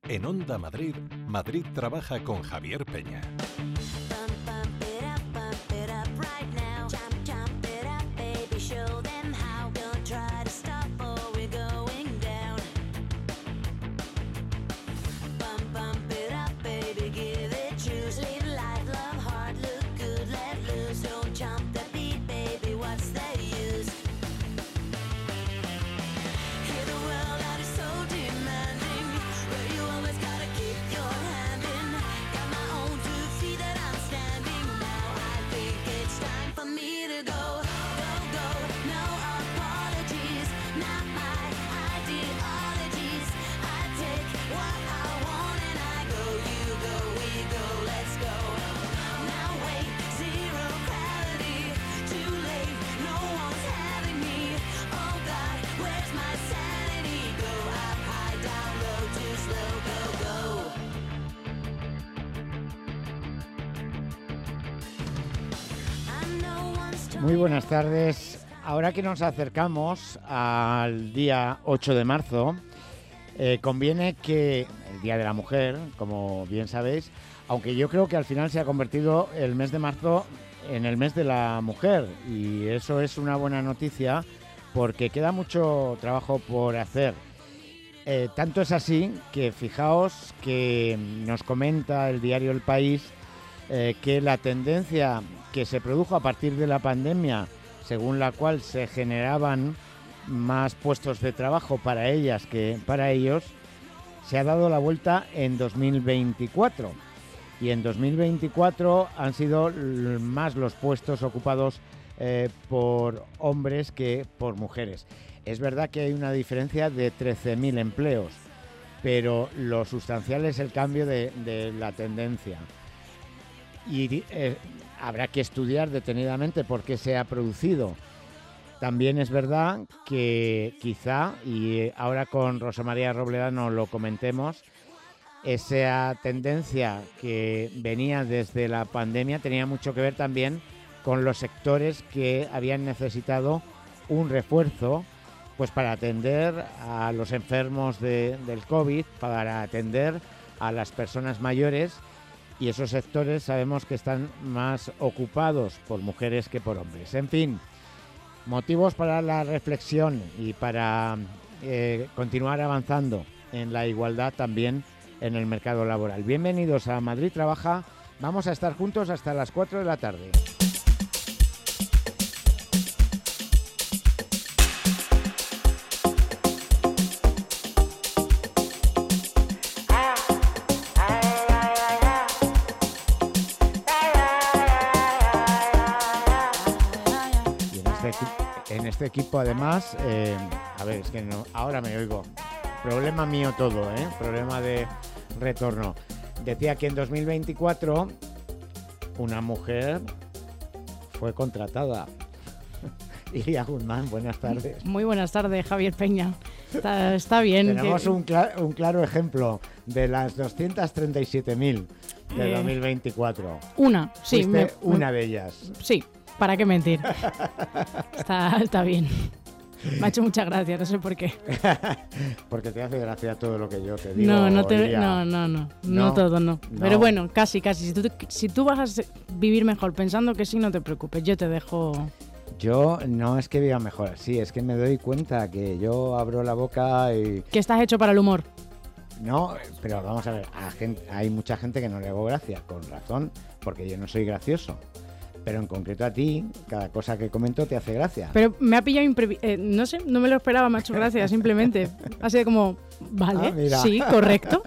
En Onda Madrid, Madrid trabaja con Javier Peña. Muy buenas tardes. Ahora que nos acercamos al día 8 de marzo, conviene que el Día de la Mujer, como bien sabéis, aunque yo creo que al final se ha convertido el mes de marzo en el mes de la mujer, y eso es una buena noticia porque queda mucho trabajo por hacer. Tanto es así que fijaos que nos comenta el diario El País que la tendencia que se produjo a partir de la pandemia, según la cual se generaban más puestos de trabajo para ellas que para ellos, se ha dado la vuelta en 2024. Y en 2024 han sido más los puestos ocupados por hombres que por mujeres. Es verdad que hay una diferencia de 13.000 empleos, pero lo sustancial es el cambio de la tendencia. Y habrá que estudiar detenidamente por qué se ha producido. También es verdad que quizá, y ahora con Rosa María Robledano lo comentemos, esa tendencia que venía desde la pandemia tenía mucho que ver también con los sectores que habían necesitado un refuerzo, pues para atender a los enfermos del COVID, para atender a las personas mayores. Y esos sectores sabemos que están más ocupados por mujeres que por hombres. En fin, motivos para la reflexión y para continuar avanzando en la igualdad también en el mercado laboral. Bienvenidos a Madrid Trabaja. Vamos a estar juntos hasta las 4 de la tarde. En este equipo, además, a ver, es que no, ahora me oigo. Problema mío todo, problema de retorno. Decía que en 2024 una mujer fue contratada. Iria Guzmán, buenas tardes. Muy buenas tardes, Javier Peña. Está bien. Tenemos un claro ejemplo de las 237.000 de 2024. Una, sí. Una de ellas. Sí. ¿Para qué mentir? Está bien. Me ha hecho mucha gracia, no sé por qué. Porque te hace gracia todo lo que yo te digo. No todo, no. Pero bueno, casi. Si tú vas a vivir mejor pensando que sí, no te preocupes, yo te dejo. Yo no es que viva mejor, sí, es que me doy cuenta que yo abro la boca y... Que estás hecho para el humor. No, pero vamos a ver, hay mucha gente que no le hago gracia, con razón, porque yo no soy gracioso. Pero en concreto a ti, cada cosa que comento te hace gracia. Pero me ha pillado no sé, no me lo esperaba, me ha hecho gracia, simplemente. Así de como, vale, sí, correcto.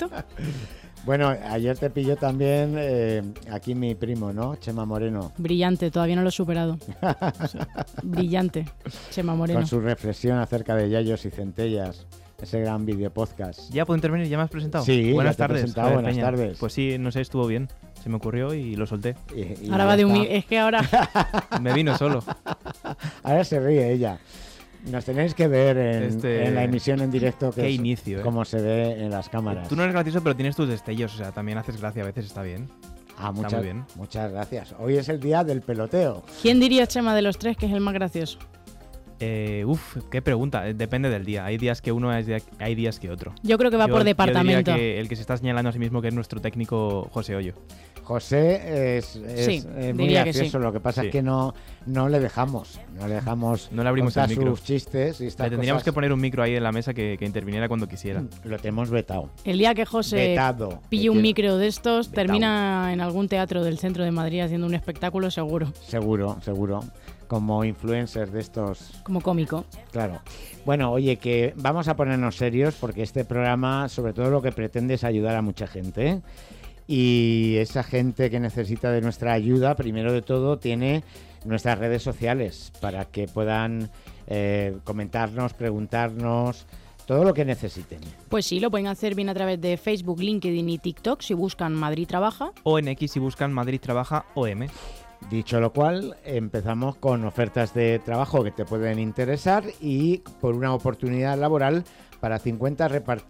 Bueno, ayer te pilló también aquí mi primo, ¿no? Chema Moreno. Brillante, todavía no lo he superado. Brillante, Chema Moreno. Con su reflexión acerca de yayos y centellas. Ese gran video podcast. ¿Ya puedo intervenir? ¿Ya me has presentado? Sí, buenas tardes. Buenas tardes. Pues sí, no sé, estuvo bien. Se me ocurrió y lo solté. Y ahora va de humilde. Es que ahora... Me vino solo. Ahora se ríe ella. Nos tenéis que ver en la emisión en directo, que qué es inicio, como se ve en las cámaras. Tú no eres gracioso, pero tienes tus destellos. O sea, también haces gracia. A veces está bien. Está muy bien. Muchas gracias. Hoy es el día del peloteo. ¿Quién diría, Chema, de los tres que es el más gracioso? Qué pregunta. Depende del día. Hay días que uno, hay días que otro. Yo creo que va por departamento. Yo diría que el que se está señalando a sí mismo que es nuestro técnico José Hoyo. José es Sí, muy diría que gracioso, sí. lo que pasa Sí. es que no le dejamos No le abrimos el contar micro. sus chistes y estas Le tendríamos cosas. que poner un micro ahí en la mesa que interviniera cuando quisiera. Lo tenemos vetado. El día que José Vetado. pille un micro de estos, Vetado. termina en algún teatro del centro de Madrid haciendo un espectáculo seguro, Seguro. Como influencers de estos. como cómico. Claro. Bueno, oye, que vamos a ponernos serios porque este programa, sobre todo lo que pretende es ayudar a mucha gente, ¿eh? Y esa gente que necesita de nuestra ayuda, primero de todo, tiene nuestras redes sociales para que puedan comentarnos, preguntarnos, todo lo que necesiten. Pues sí, lo pueden hacer bien a través de Facebook, LinkedIn y TikTok si buscan Madrid Trabaja. O en X si buscan Madrid Trabaja OM. Dicho lo cual, empezamos con ofertas de trabajo que te pueden interesar y por una oportunidad laboral para 50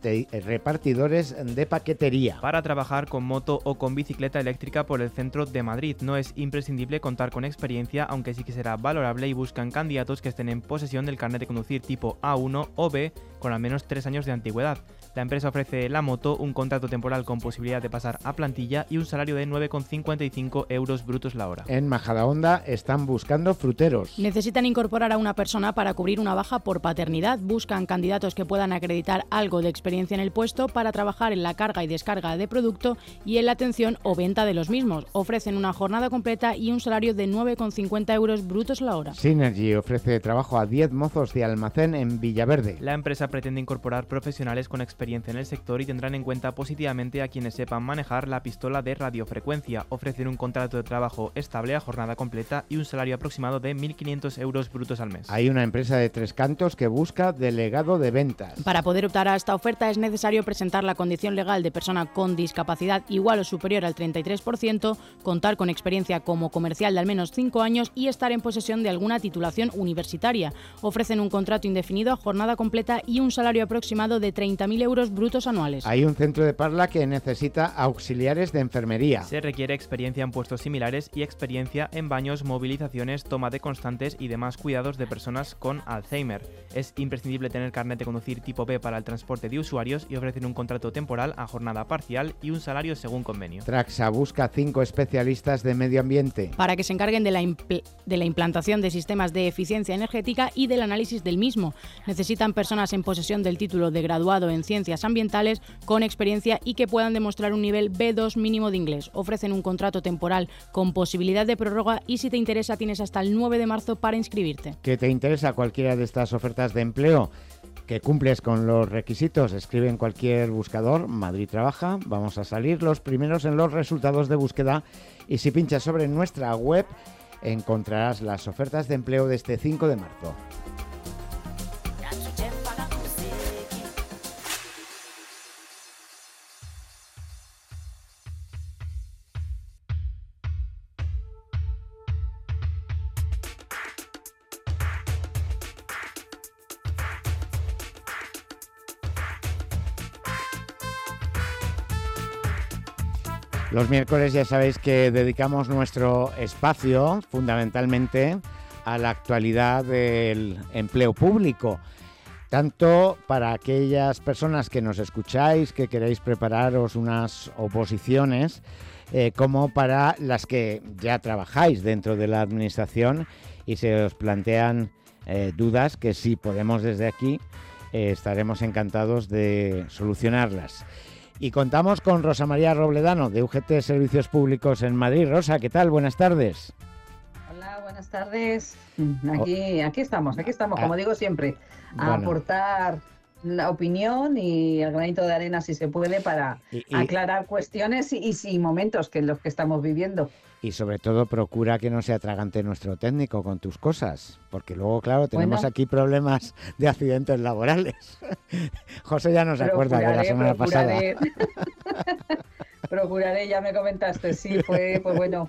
repartidores de paquetería. Para trabajar con moto o con bicicleta eléctrica por el centro de Madrid. No es imprescindible contar con experiencia, aunque sí que será valorable, y buscan candidatos que estén en posesión del carnet de conducir tipo A1 o B con al menos 3 años de antigüedad. La empresa ofrece la moto, un contrato temporal con posibilidad de pasar a plantilla y un salario de 9,55 euros brutos la hora. En Majadahonda están buscando fruteros. Necesitan incorporar a una persona para cubrir una baja por paternidad. Buscan candidatos que puedan acreditar algo de experiencia en el puesto para trabajar en la carga y descarga de producto y en la atención o venta de los mismos. Ofrecen una jornada completa y un salario de 9,50 euros brutos la hora. Synergy ofrece trabajo a 10 mozos de almacén en Villaverde. La empresa pretende incorporar profesionales con experiencia en el sector y tendrán en cuenta positivamente a quienes sepan manejar la pistola de radiofrecuencia. Ofrecen un contrato de trabajo estable a jornada completa y un salario aproximado de 1.500 euros brutos al mes. Hay una empresa de Tres Cantos que busca delegado de ventas. Para poder optar a esta oferta es necesario presentar la condición legal de persona con discapacidad igual o superior al 33%, contar con experiencia como comercial de al menos 5 años y estar en posesión de alguna titulación universitaria. Ofrecen un contrato indefinido a jornada completa y un salario aproximado de 30.000 euros brutos anuales. Hay un centro de Parla que necesita auxiliares de enfermería. Se requiere experiencia en puestos similares y experiencia en baños, movilizaciones, toma de constantes y demás cuidados de personas con Alzheimer. Es imprescindible tener carnet de conducir tipo B para el transporte de usuarios y ofrecen un contrato temporal a jornada parcial y un salario según convenio. Traxa busca 5 especialistas de medio ambiente. Para que se encarguen de la implantación de sistemas de eficiencia energética y del análisis del mismo. Necesitan personas en posesión del título de graduado en ciencias ambientales con experiencia y que puedan demostrar un nivel B2 mínimo de inglés. Ofrecen un contrato temporal con posibilidad de prórroga y si te interesa tienes hasta el 9 de marzo para inscribirte. ¿Que te interesa cualquiera de estas ofertas de empleo? Que cumples con los requisitos, escribe en cualquier buscador Madrid Trabaja, vamos a salir los primeros en los resultados de búsqueda y si pinchas sobre nuestra web encontrarás las ofertas de empleo de este 5 de marzo. Los miércoles ya sabéis que dedicamos nuestro espacio fundamentalmente a la actualidad del empleo público, tanto para aquellas personas que nos escucháis, que queréis prepararos unas oposiciones, como para las que ya trabajáis dentro de la administración y se os plantean dudas que si podemos desde aquí estaremos encantados de solucionarlas. Y contamos con Rosa María Robledano, de UGT Servicios Públicos en Madrid. Rosa, ¿qué tal? Buenas tardes. Hola, buenas tardes. Aquí estamos, como digo siempre, a aportar la opinión y el granito de arena, si se puede, para aclarar cuestiones y momentos que en los que estamos viviendo. Y sobre todo procura que no se atragante nuestro técnico con tus cosas, porque luego, claro, tenemos aquí problemas de accidentes laborales. José ya no se acuerda de la semana pasada. Procuraré, ya me comentaste, sí, fue, pues bueno,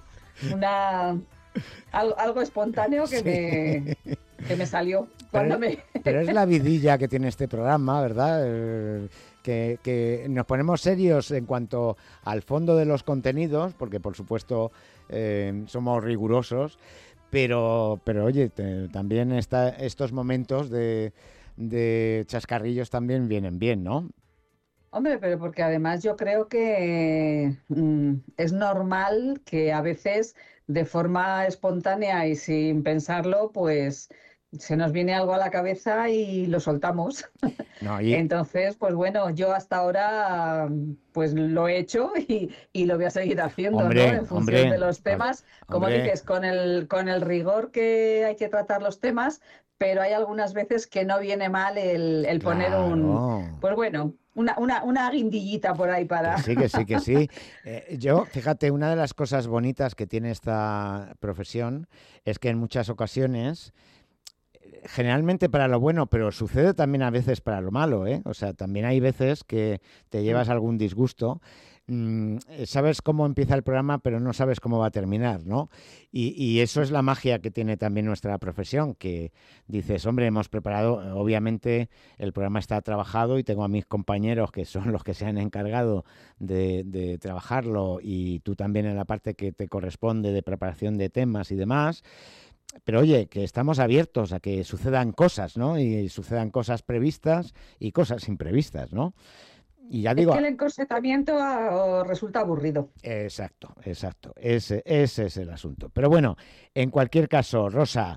algo espontáneo que me salió cuando Pero es la vidilla que tiene este programa, ¿verdad? Que nos ponemos serios en cuanto al fondo de los contenidos, porque por supuesto somos rigurosos, pero oye, también estos momentos de chascarrillos también vienen bien, ¿no? Hombre, pero porque además yo creo que es normal que a veces de forma espontánea y sin pensarlo, pues se nos viene algo a la cabeza y lo soltamos. No, Entonces, pues bueno, yo hasta ahora pues lo he hecho y lo voy a seguir haciendo, ¿no? En función de los temas, como dices, con el rigor que hay que tratar los temas, pero hay algunas veces que no viene mal el poner pues bueno, una guindillita por ahí para... Que sí. Yo, fíjate, una de las cosas bonitas que tiene esta profesión es que en muchas ocasiones, generalmente para lo bueno, pero sucede también a veces para lo malo, ¿eh? O sea, también hay veces que te llevas algún disgusto. Sabes cómo empieza el programa, pero no sabes cómo va a terminar, ¿no? Y eso es la magia que tiene también nuestra profesión, que dices, hombre, hemos preparado, obviamente el programa está trabajado y tengo a mis compañeros que son los que se han encargado de trabajarlo y tú también en la parte que te corresponde de preparación de temas y demás. Pero oye, que estamos abiertos a que sucedan cosas, ¿no? Y sucedan cosas previstas y cosas imprevistas, ¿no? Y ya digo, es que el encorsetamiento resulta aburrido. Exacto. Ese es el asunto. Pero bueno, en cualquier caso, Rosa,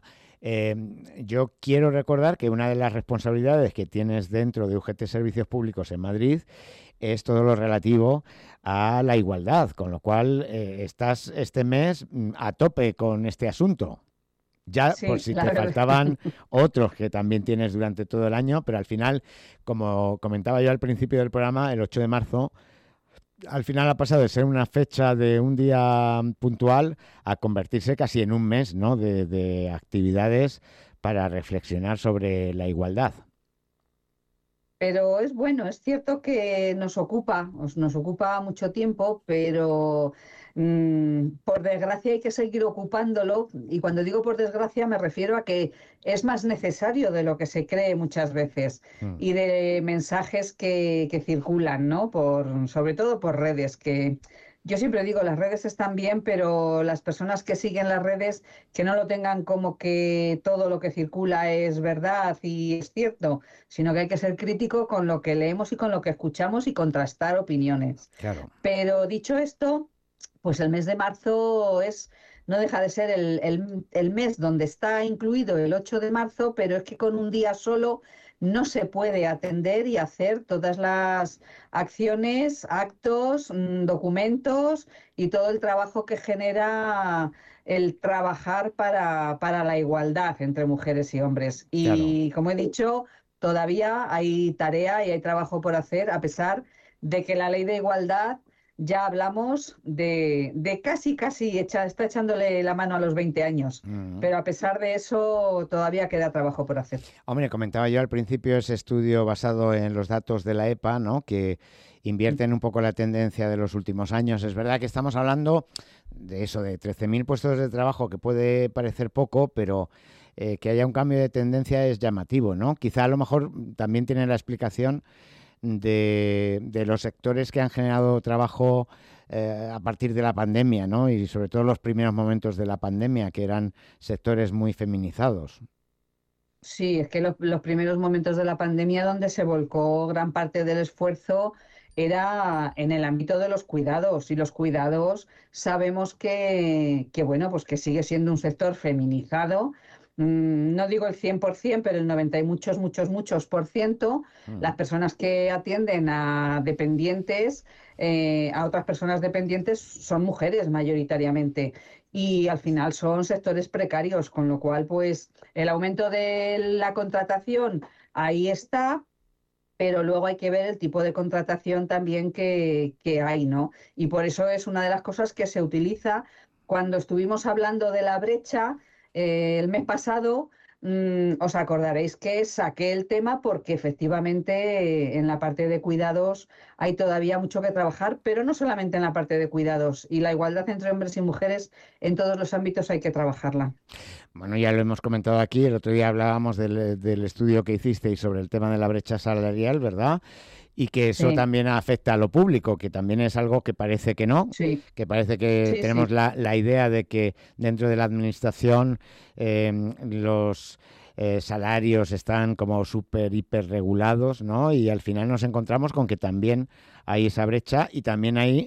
yo quiero recordar que una de las responsabilidades que tienes dentro de UGT Servicios Públicos en Madrid es todo lo relativo a la igualdad, con lo cual estás este mes a tope con este asunto. Ya, sí, por si te faltaban otros que también tienes durante todo el año, pero al final, como comentaba yo al principio del programa, el 8 de marzo, al final ha pasado de ser una fecha de un día puntual a convertirse casi en un mes, ¿no? de actividades para reflexionar sobre la igualdad. Pero es bueno, es cierto que nos ocupa mucho tiempo, pero por desgracia hay que seguir ocupándolo. Y cuando digo por desgracia me refiero a que es más necesario de lo que se cree muchas veces y de mensajes que circulan, ¿no? Sobre todo por redes, que yo siempre digo, las redes están bien, pero las personas que siguen las redes, que no lo tengan como que todo lo que circula es verdad y es cierto, sino que hay que ser crítico con lo que leemos y con lo que escuchamos y contrastar opiniones. Claro. Pero dicho esto, pues el mes de marzo no deja de ser el mes donde está incluido el 8 de marzo, pero es que con un día solo no se puede atender y hacer todas las acciones, actos, documentos y todo el trabajo que genera el trabajar para la igualdad entre mujeres y hombres. Y como he dicho, todavía hay tarea y hay trabajo por hacer, a pesar de que la ley de igualdad ya hablamos de casi está echándole la mano a los 20 años, pero a pesar de eso todavía queda trabajo por hacer. Hombre, comentaba yo al principio ese estudio basado en los datos de la EPA, ¿no? Que invierten un poco la tendencia de los últimos años. Es verdad que estamos hablando de eso, de 13.000 puestos de trabajo, que puede parecer poco, pero que haya un cambio de tendencia es llamativo, ¿no? Quizá a lo mejor también tiene la explicación de los sectores que han generado trabajo a partir de la pandemia, ¿no? Y sobre todo los primeros momentos de la pandemia, que eran sectores muy feminizados. Sí, es que los primeros momentos de la pandemia donde se volcó gran parte del esfuerzo era en el ámbito de los cuidados, y los cuidados sabemos que bueno, pues que sigue siendo un sector feminizado. No digo el 100%, pero el 90 y muchos por ciento, las personas que atienden a dependientes, a otras personas dependientes, son mujeres mayoritariamente. Y al final son sectores precarios, con lo cual, pues, el aumento de la contratación ahí está, pero luego hay que ver el tipo de contratación también que hay, ¿no? Y por eso es una de las cosas que se utiliza. Cuando estuvimos hablando de la brecha, el mes pasado, os acordaréis que saqué el tema porque efectivamente en la parte de cuidados hay todavía mucho que trabajar, pero no solamente en la parte de cuidados, y la igualdad entre hombres y mujeres en todos los ámbitos hay que trabajarla. Bueno, ya lo hemos comentado aquí, el otro día hablábamos del estudio que hicisteis sobre el tema de la brecha salarial, ¿verdad? y que eso también afecta a lo público, que también es algo que parece que no, que parece que tenemos la idea de que dentro de la administración los salarios están como súper, hiper regulados, ¿no? Y al final nos encontramos con que también hay esa brecha y también hay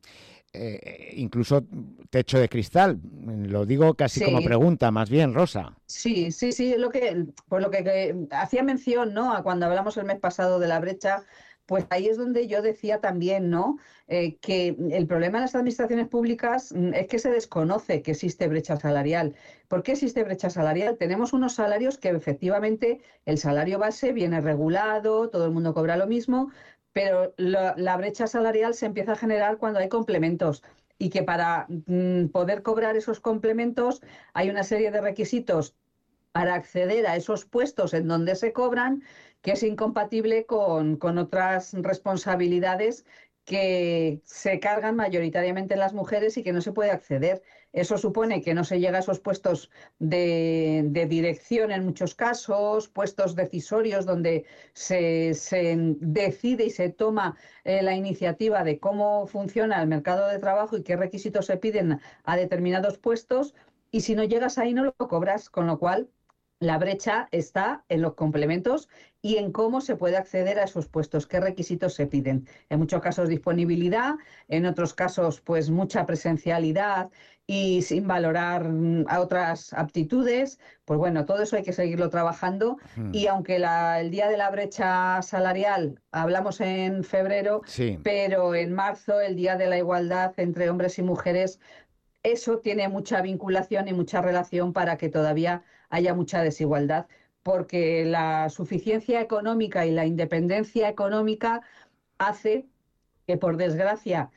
incluso techo de cristal. Lo digo casi como pregunta, más bien, Rosa. Sí, lo que hacía mención, ¿no?, a cuando hablamos el mes pasado de la brecha. Pues ahí es donde yo decía también, ¿no?, que el problema en las administraciones públicas es que se desconoce que existe brecha salarial. ¿Por qué existe brecha salarial? Tenemos unos salarios que efectivamente el salario base viene regulado, todo el mundo cobra lo mismo, pero la brecha salarial se empieza a generar cuando hay complementos. Y que para poder cobrar esos complementos hay una serie de requisitos para acceder a esos puestos en donde se cobran, que es incompatible con otras responsabilidades que se cargan mayoritariamente en las mujeres y que no se puede acceder. Eso supone que no se llega a esos puestos de dirección en muchos casos, puestos decisorios donde se decide y se toma la iniciativa de cómo funciona el mercado de trabajo y qué requisitos se piden a determinados puestos, y si no llegas ahí no lo cobras, con lo cual la brecha está en los complementos y en cómo se puede acceder a esos puestos, qué requisitos se piden. En muchos casos disponibilidad, en otros casos pues mucha presencialidad y sin valorar a otras aptitudes. Pues bueno, todo eso hay que seguirlo trabajando y aunque el día de la brecha salarial hablamos en febrero, pero en marzo, el día de la igualdad entre hombres y mujeres, eso tiene mucha vinculación y mucha relación para que todavía haya mucha desigualdad, porque la suficiencia económica y la independencia económica hace que, por desgracia,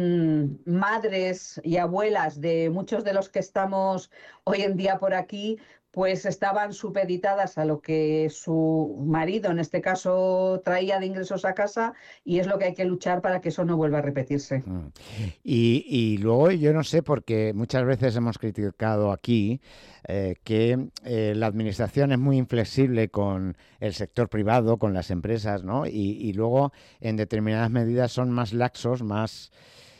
madres y abuelas de muchos de los que estamos hoy en día por aquí, pues estaban supeditadas a lo que su marido, en este caso, traía de ingresos a casa, y es lo que hay que luchar para que eso no vuelva a repetirse. Y luego yo no sé, porque muchas veces hemos criticado aquí que la administración es muy inflexible con el sector privado, con las empresas, ¿no? Y luego en determinadas medidas son más laxos, más...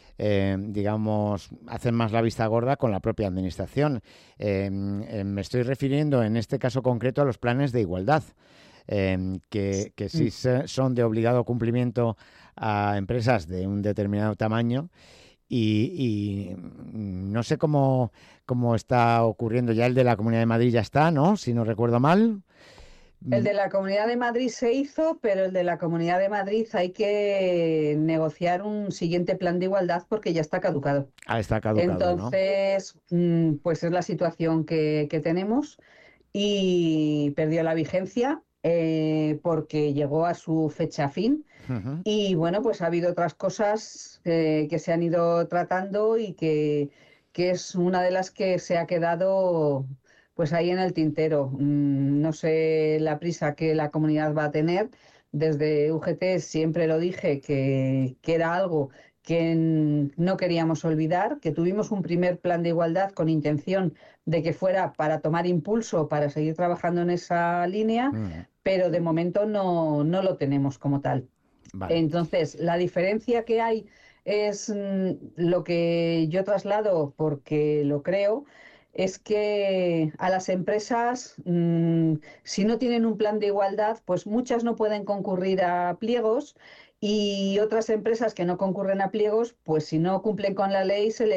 digamos, hacen más la vista gorda con la propia administración. Me estoy refiriendo en este caso concreto a los planes de igualdad, que sí son de obligado cumplimiento a empresas de un determinado tamaño y no sé cómo está ocurriendo. Ya el de la Comunidad de Madrid ya está, ¿no? Si no recuerdo mal. El de la Comunidad de Madrid se hizo, pero el de la Comunidad de Madrid hay que negociar un siguiente plan de igualdad porque ya está caducado. Está caducado. Entonces, ¿no? Pues es la situación que tenemos y perdió la vigencia porque llegó a su fecha fin. Y bueno, pues ha habido otras cosas que se han ido tratando y que es una de las que se ha quedado pues ahí en el tintero. No sé la prisa que la comunidad va a tener. Desde UGT siempre lo dije que era algo que no queríamos olvidar, que tuvimos un primer plan de igualdad con intención de que fuera para tomar impulso, para seguir trabajando en esa línea, pero de momento no lo tenemos como tal. Vale. Entonces, la diferencia que hay es lo que yo traslado, porque lo creo, es que a las empresas, si no tienen un plan de igualdad, pues muchas no pueden concurrir a pliegos, y otras empresas que no concurren a pliegos, pues si no cumplen con la ley se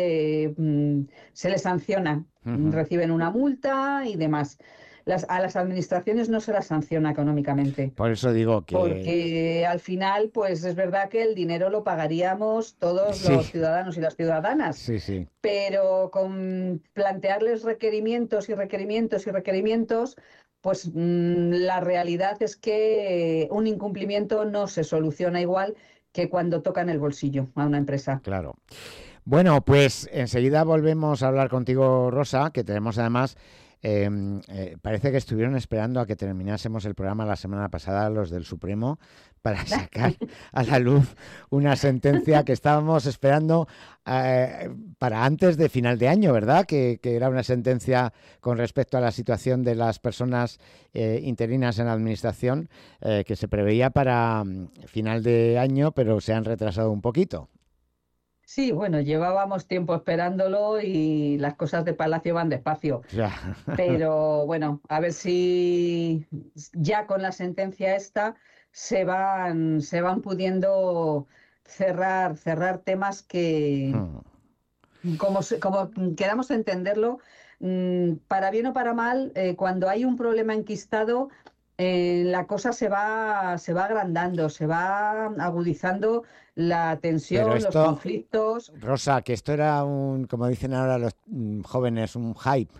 les sanciona, reciben una multa y demás. A las administraciones no se las sanciona económicamente. Por eso digo que... Porque al final, pues es verdad que el dinero lo pagaríamos todos los ciudadanos y las ciudadanas. Sí. Pero con plantearles requerimientos y requerimientos y requerimientos, pues la realidad es que un incumplimiento no se soluciona igual que cuando tocan el bolsillo a una empresa. Claro. Bueno, pues enseguida volvemos a hablar contigo, Rosa, que tenemos además Parece que estuvieron esperando a que terminásemos el programa la semana pasada los del Supremo para sacar a la luz una sentencia que estábamos esperando para antes de final de año, ¿verdad? Que era una sentencia con respecto a la situación de las personas interinas en la administración que se preveía para final de año, pero se han retrasado un poquito. Sí, bueno, llevábamos tiempo esperándolo y las cosas de Palacio van despacio. Ya. Pero bueno, a ver si ya con la sentencia esta se van pudiendo cerrar temas que, como queramos entenderlo, para bien o para mal, cuando hay un problema enquistado, la cosa se va agrandando, se va agudizando la tensión, los conflictos. Rosa, que esto era como dicen ahora los jóvenes, un hype.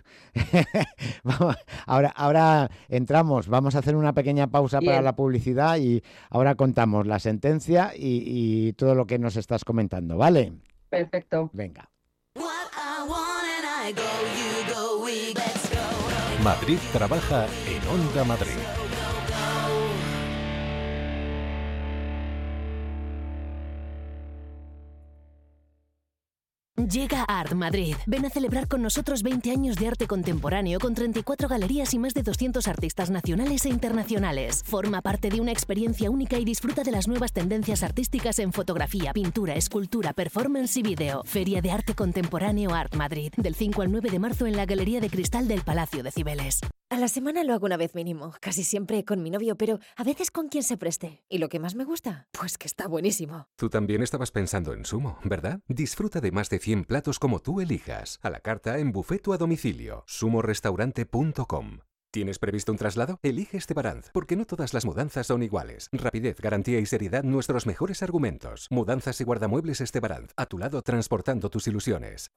ahora entramos, vamos a hacer una pequeña pausa para la publicidad y ahora contamos la sentencia y todo lo que nos estás comentando, ¿vale? Perfecto. Venga. Madrid trabaja en Onda Madrid. Llega Art Madrid. Ven a celebrar con nosotros 20 años de arte contemporáneo con 34 galerías y más de 200 artistas nacionales e internacionales. Forma parte de una experiencia única y disfruta de las nuevas tendencias artísticas en fotografía, pintura, escultura, performance y vídeo. Feria de Arte Contemporáneo Art Madrid. Del 5 al 9 de marzo en la Galería de Cristal del Palacio de Cibeles. A la semana lo hago una vez mínimo, casi siempre con mi novio, pero a veces con quien se preste. ¿Y lo que más me gusta? Pues que está buenísimo. Tú también estabas pensando en Sumo, ¿verdad? Disfruta de más de 100 platos como tú elijas. A la carta, en buffet o a domicilio. sumorestaurante.com. ¿Tienes previsto un traslado? Elige Estebaranz, porque no todas las mudanzas son iguales. Rapidez, garantía y seriedad, nuestros mejores argumentos. Mudanzas y guardamuebles Estebaranz, a tu lado transportando tus ilusiones.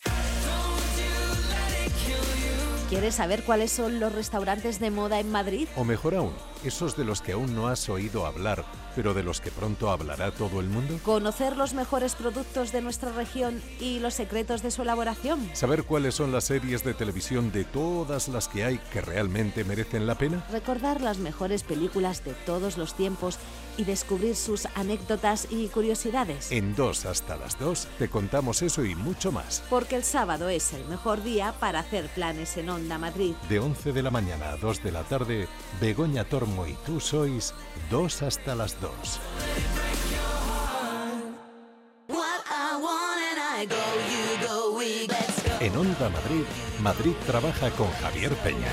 ¿Quieres saber cuáles son los restaurantes de moda en Madrid? O mejor aún, esos de los que aún no has oído hablar, pero de los que pronto hablará todo el mundo. ¿Conocer los mejores productos de nuestra región y los secretos de su elaboración? ¿Saber cuáles son las series de televisión de todas las que hay que realmente merecen la pena? Recordar las mejores películas de todos los tiempos y descubrir sus anécdotas y curiosidades. En 2 hasta las 2 te contamos eso y mucho más. Porque el sábado es el mejor día para hacer planes en Onda Madrid. De 11 de la mañana a 2 de la tarde, Begoña Tormo y tú sois 2 hasta las 2. En Onda Madrid, Madrid trabaja con Javier Peña.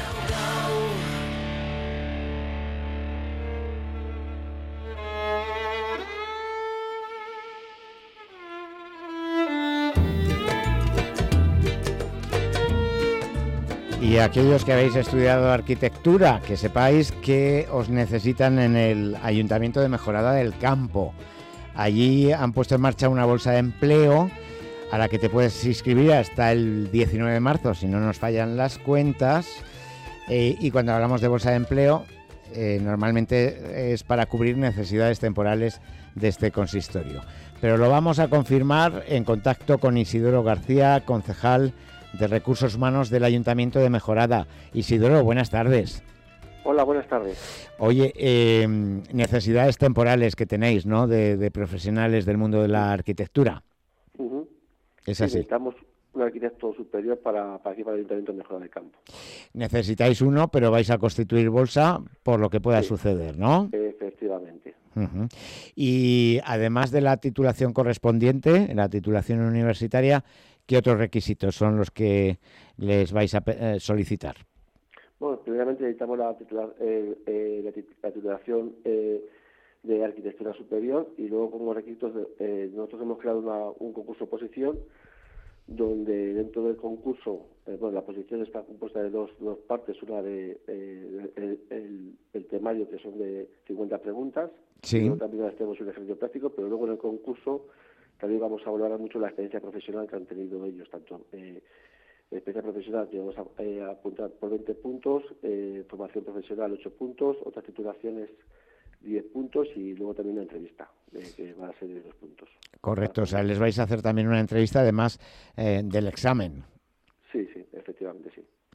Y aquellos que habéis estudiado arquitectura, que sepáis que os necesitan en el Ayuntamiento de Mejorada del Campo. Allí han puesto en marcha una bolsa de empleo a la que te puedes inscribir hasta el 19 de marzo, si no nos fallan las cuentas. Y cuando hablamos de bolsa de empleo, normalmente es para cubrir necesidades temporales de este consistorio. Pero lo vamos a confirmar en contacto con Isidoro García, concejal de Recursos Humanos del Ayuntamiento de Mejorada. Isidoro, buenas tardes. Hola, buenas tardes. Oye, necesidades temporales que tenéis, ¿no?, de profesionales del mundo de la arquitectura. Uh-huh. Es sí, así. Necesitamos un arquitecto superior para aquí, para el Ayuntamiento de Mejorada del Campo. Necesitáis uno, pero vais a constituir bolsa por lo que pueda suceder, ¿no? Efectivamente. Uh-huh. Y además de la titulación correspondiente, la titulación universitaria, ¿qué otros requisitos son los que les vais a solicitar? Bueno, primeramente necesitamos la titulación de arquitectura superior y luego como requisitos nosotros hemos creado un concurso oposición donde dentro del concurso, la posición está compuesta de dos partes, una de el temario que son de 50 preguntas, sí. Y luego también tenemos un ejercicio práctico, pero luego en el concurso también vamos a valorar mucho la experiencia profesional que han tenido ellos, tanto experiencia profesional que vamos a apuntar por 20 puntos, formación profesional 8 puntos, otras titulaciones 10 puntos y luego también una entrevista que va a ser de 2 puntos. Correcto, o sea, les vais a hacer también una entrevista además del examen. Sí, efectivamente, sí.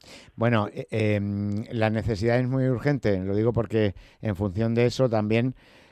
Bueno, la necesidad es muy urgente, lo digo porque en función de eso también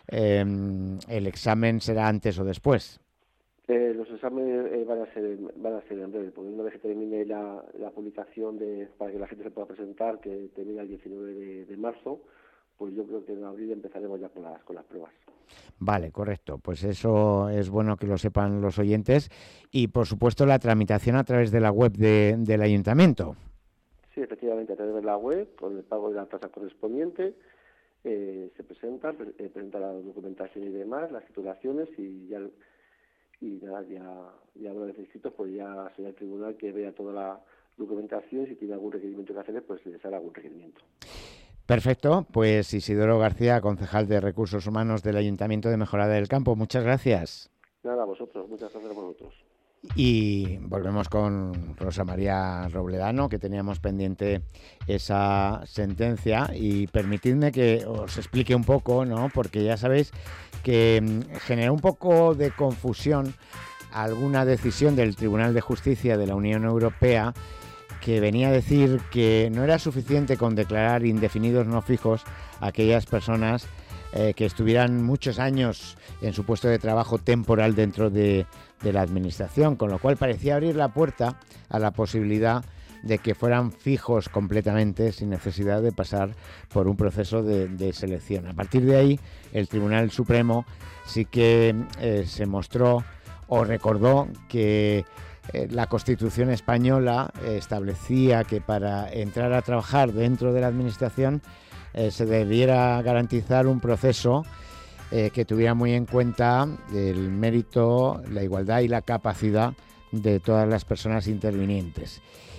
el examen será antes o después. Los exámenes van a ser en breve, porque una vez que termine la publicación para que la gente se pueda presentar, que termina el 19 de marzo, pues yo creo que en abril empezaremos ya con las pruebas. Vale, correcto. Pues eso es bueno que lo sepan los oyentes. Y, por supuesto, la tramitación a través de la web del ayuntamiento. Sí, efectivamente, a través de la web, con el pago de la tasa correspondiente, se presenta la documentación y demás, las titulaciones, y una vez inscritos, pues ya será el tribunal que vea toda la documentación. Si tiene algún requerimiento que hacer, pues les hará algún requerimiento. Perfecto, pues Isidoro García, concejal de Recursos Humanos del Ayuntamiento de Mejorada del Campo, muchas gracias. Nada, a vosotros, muchas gracias a vosotros. Y volvemos con Rosa María Robledano, que teníamos pendiente esa sentencia, y permitidme que os explique un poco, ¿no? Porque ya sabéis que generó un poco de confusión alguna decisión del Tribunal de Justicia de la Unión Europea que venía a decir que no era suficiente con declarar indefinidos no fijos a aquellas personas que estuvieran muchos años en su puesto de trabajo temporal dentro de la administración, con lo cual parecía abrir la puerta a la posibilidad de que fueran fijos completamente sin necesidad de pasar por un proceso de selección. A partir de ahí, el Tribunal Supremo sí que se mostró o recordó que la Constitución española establecía que para entrar a trabajar dentro de la administración se debiera garantizar un proceso que tuviera muy en cuenta el mérito, la igualdad y la capacidad de todas las personas intervinientes.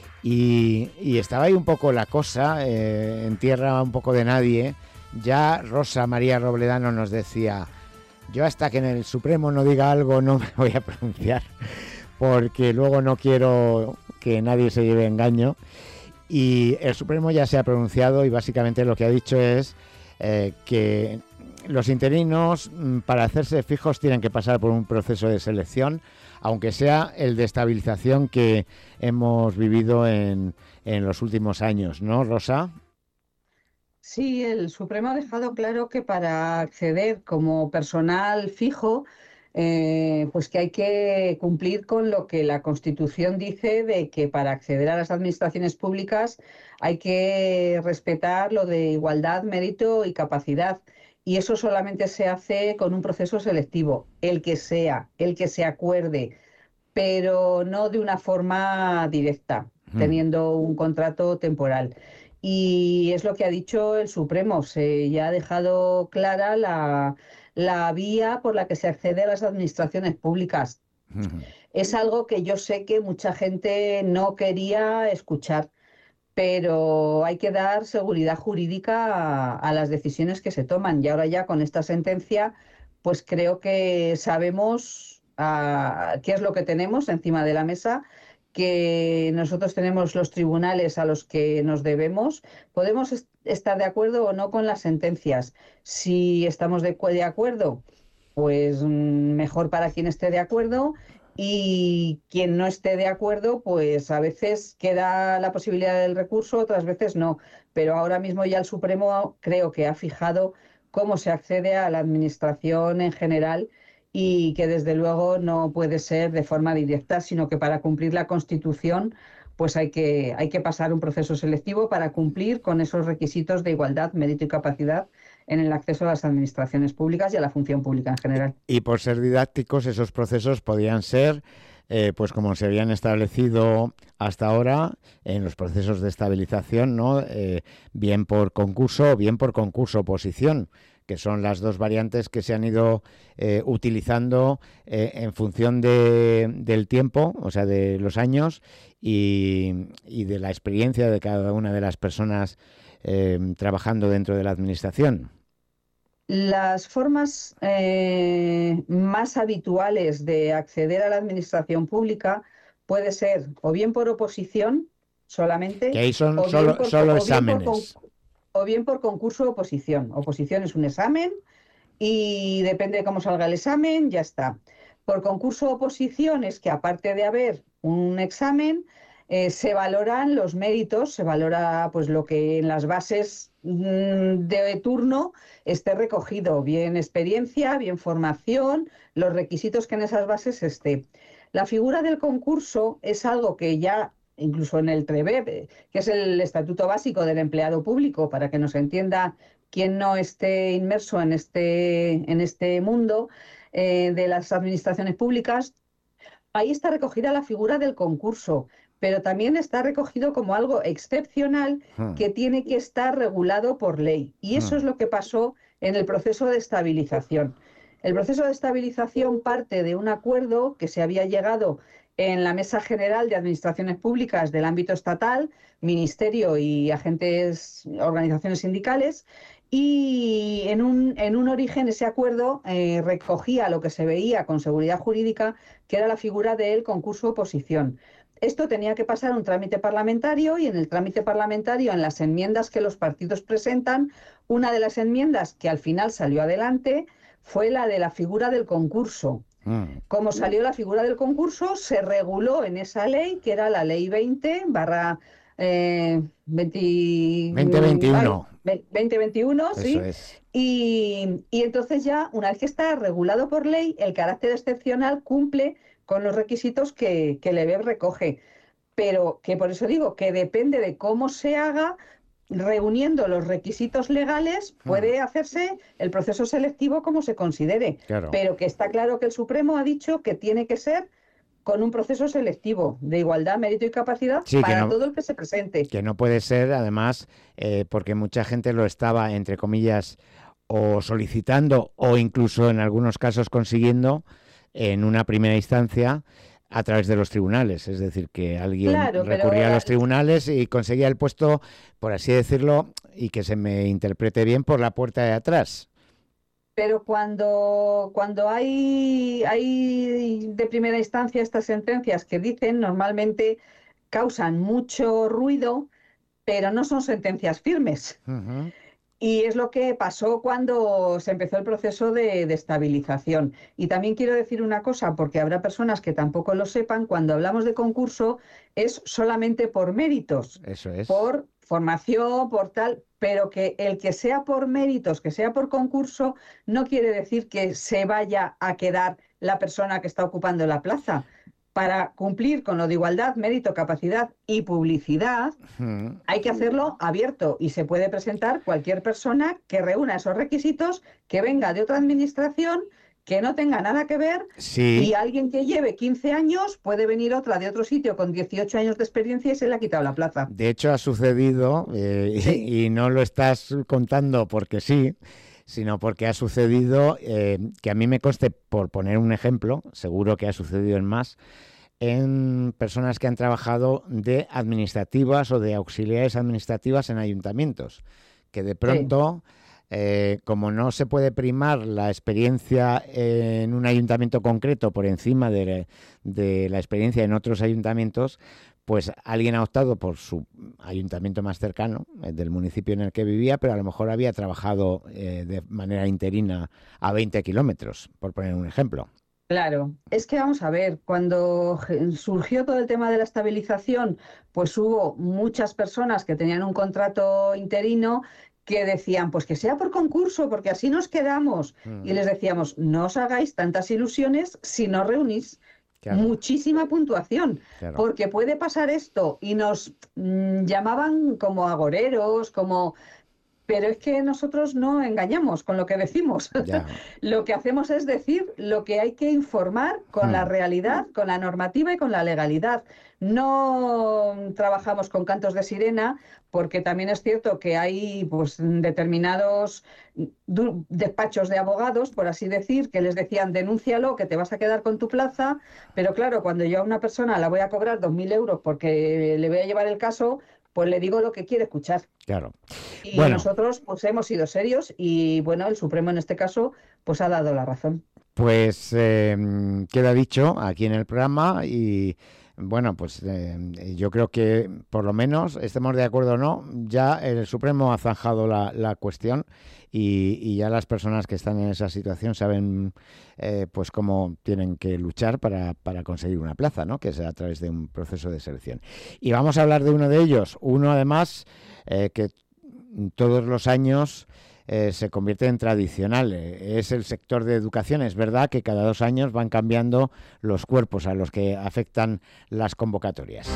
Y estaba ahí un poco la cosa, en tierra un poco de nadie. Ya Rosa María Robledano nos decía: yo hasta que en el Supremo no diga algo no me voy a pronunciar, porque luego no quiero que nadie se lleve engaño. Y el Supremo ya se ha pronunciado y básicamente lo que ha dicho es que los interinos, para hacerse fijos, tienen que pasar por un proceso de selección, aunque sea el de estabilización que hemos vivido en los últimos años, ¿no, Rosa? Sí, el Supremo ha dejado claro que para acceder como personal fijo, pues que hay que cumplir con lo que la Constitución dice, de que para acceder a las administraciones públicas hay que respetar lo de igualdad, mérito y capacidad. Y eso solamente se hace con un proceso selectivo, el que sea, el que se acuerde, pero no de una forma directa, teniendo un contrato temporal. Y es lo que ha dicho el Supremo. Se ya ha dejado clara la vía por la que se accede a las administraciones públicas. Es algo que yo sé que mucha gente no quería escuchar, pero hay que dar seguridad jurídica a las decisiones que se toman. Y ahora ya con esta sentencia, pues creo que sabemos qué es lo que tenemos encima de la mesa, que nosotros tenemos los tribunales a los que nos debemos. Podemos estar de acuerdo o no con las sentencias. Si estamos de acuerdo, pues mejor para quien esté de acuerdo, y quien no esté de acuerdo, pues a veces queda la posibilidad del recurso, otras veces no. Pero ahora mismo ya el Supremo creo que ha fijado cómo se accede a la administración en general, y que desde luego no puede ser de forma directa, sino que para cumplir la Constitución pues hay que pasar un proceso selectivo para cumplir con esos requisitos de igualdad, mérito y capacidad en el acceso a las administraciones públicas y a la función pública en general. Y por ser didácticos, esos procesos podían ser, pues como se habían establecido hasta ahora en los procesos de estabilización, ¿no? Bien por concurso o bien por concurso-oposición, que son las dos variantes que se han ido utilizando en función del tiempo, o sea, de los años y de la experiencia de cada una de las personas trabajando dentro de la administración. Las formas más habituales de acceder a la administración pública puede ser o bien por oposición solamente, que ahí son solo exámenes. O bien por concurso o oposición. Oposición es un examen y depende de cómo salga el examen, ya está. Por concurso o oposición es que aparte de haber un examen, se valoran los méritos, se valora pues lo que en las bases de turno esté recogido, bien experiencia, bien formación, los requisitos que en esas bases esté. La figura del concurso es algo que ya, incluso en el TREBEP, que es el Estatuto Básico del Empleado Público, para que nos entienda quien no esté inmerso en este mundo de las administraciones públicas, ahí está recogida la figura del concurso, pero también está recogido como algo excepcional que tiene que estar regulado por ley. Y eso es lo que pasó en el proceso de estabilización. El proceso de estabilización parte de un acuerdo que se había llegado en la Mesa General de Administraciones Públicas del ámbito estatal, ministerio y agentes, organizaciones sindicales, y en un origen ese acuerdo recogía lo que se veía con seguridad jurídica, que era la figura del concurso-oposición. Esto tenía que pasar un trámite parlamentario y en el trámite parlamentario, en las enmiendas que los partidos presentan, una de las enmiendas que al final salió adelante fue la de la figura del concurso. Como salió la figura del concurso, se reguló en esa ley, que era la ley 2021, sí. Es. Y entonces ya, una vez que está regulado por ley, el carácter excepcional cumple con los requisitos que el EBEP recoge. Pero que por eso digo que depende de cómo se haga, reuniendo los requisitos legales, puede hacerse el proceso selectivo como se considere. Claro. Pero que está claro que el Supremo ha dicho que tiene que ser con un proceso selectivo de igualdad, mérito y capacidad para todo el que se presente. Que no puede ser, además, porque mucha gente lo estaba, entre comillas, o solicitando o incluso en algunos casos consiguiendo en una primera instancia a través de los tribunales. Es decir, que alguien recurría a los tribunales y conseguía el puesto, por así decirlo, y que se me interprete bien, por la puerta de atrás. Pero cuando hay de primera instancia estas sentencias que dicen, normalmente causan mucho ruido, pero no son sentencias firmes. Y es lo que pasó cuando se empezó el proceso de estabilización. Y también quiero decir una cosa, porque habrá personas que tampoco lo sepan, cuando hablamos de concurso es solamente por méritos. Eso es. Por formación, por tal, pero que el que sea por méritos, que sea por concurso, no quiere decir que se vaya a quedar la persona que está ocupando la plaza. Para cumplir con lo de igualdad, mérito, capacidad y publicidad, hay que hacerlo abierto y se puede presentar cualquier persona que reúna esos requisitos, que venga de otra administración, que no tenga nada que ver, y alguien que lleve 15 años puede venir otra de otro sitio con 18 años de experiencia y se le ha quitado la plaza. De hecho, ha sucedido, y no lo estás contando porque sí, sino porque ha sucedido, que a mí me conste, por poner un ejemplo, seguro que ha sucedido en más, en personas que han trabajado de administrativas o de auxiliares administrativas en ayuntamientos, que de pronto, como no se puede primar la experiencia en un ayuntamiento concreto por encima de la experiencia en otros ayuntamientos, pues alguien ha optado por su ayuntamiento más cercano, del municipio en el que vivía, pero a lo mejor había trabajado de manera interina a 20 kilómetros, por poner un ejemplo. Claro, es que vamos a ver, cuando surgió todo el tema de la estabilización, pues hubo muchas personas que tenían un contrato interino que decían, pues que sea por concurso, porque así nos quedamos. Y les decíamos, no os hagáis tantas ilusiones si no reunís muchísima puntuación, porque puede pasar esto. Y nos llamaban como agoreros, como... Pero es que nosotros no engañamos con lo que decimos. Lo que hacemos es decir lo que hay que informar con la realidad, con la normativa y con la legalidad. No trabajamos con cantos de sirena, porque también es cierto que hay pues determinados despachos de abogados, por así decir, que les decían denúncialo, que te vas a quedar con tu plaza, pero claro, cuando yo a una persona la voy a cobrar 2.000 euros porque le voy a llevar el caso, pues le digo lo que quiere escuchar. Claro. Y nosotros pues hemos sido serios y bueno, el Supremo en este caso pues ha dado la razón. Pues queda dicho aquí en el programa y bueno, pues yo creo que por lo menos, estemos de acuerdo o no, ya el Supremo ha zanjado la cuestión y ya las personas que están en esa situación saben pues cómo tienen que luchar para conseguir una plaza, ¿no? Que es a través de un proceso de selección. Y vamos a hablar de uno de ellos, uno además que todos los años se convierte en tradicional. Es el sector de educación. Es verdad que cada 2 años van cambiando los cuerpos a los que afectan las convocatorias.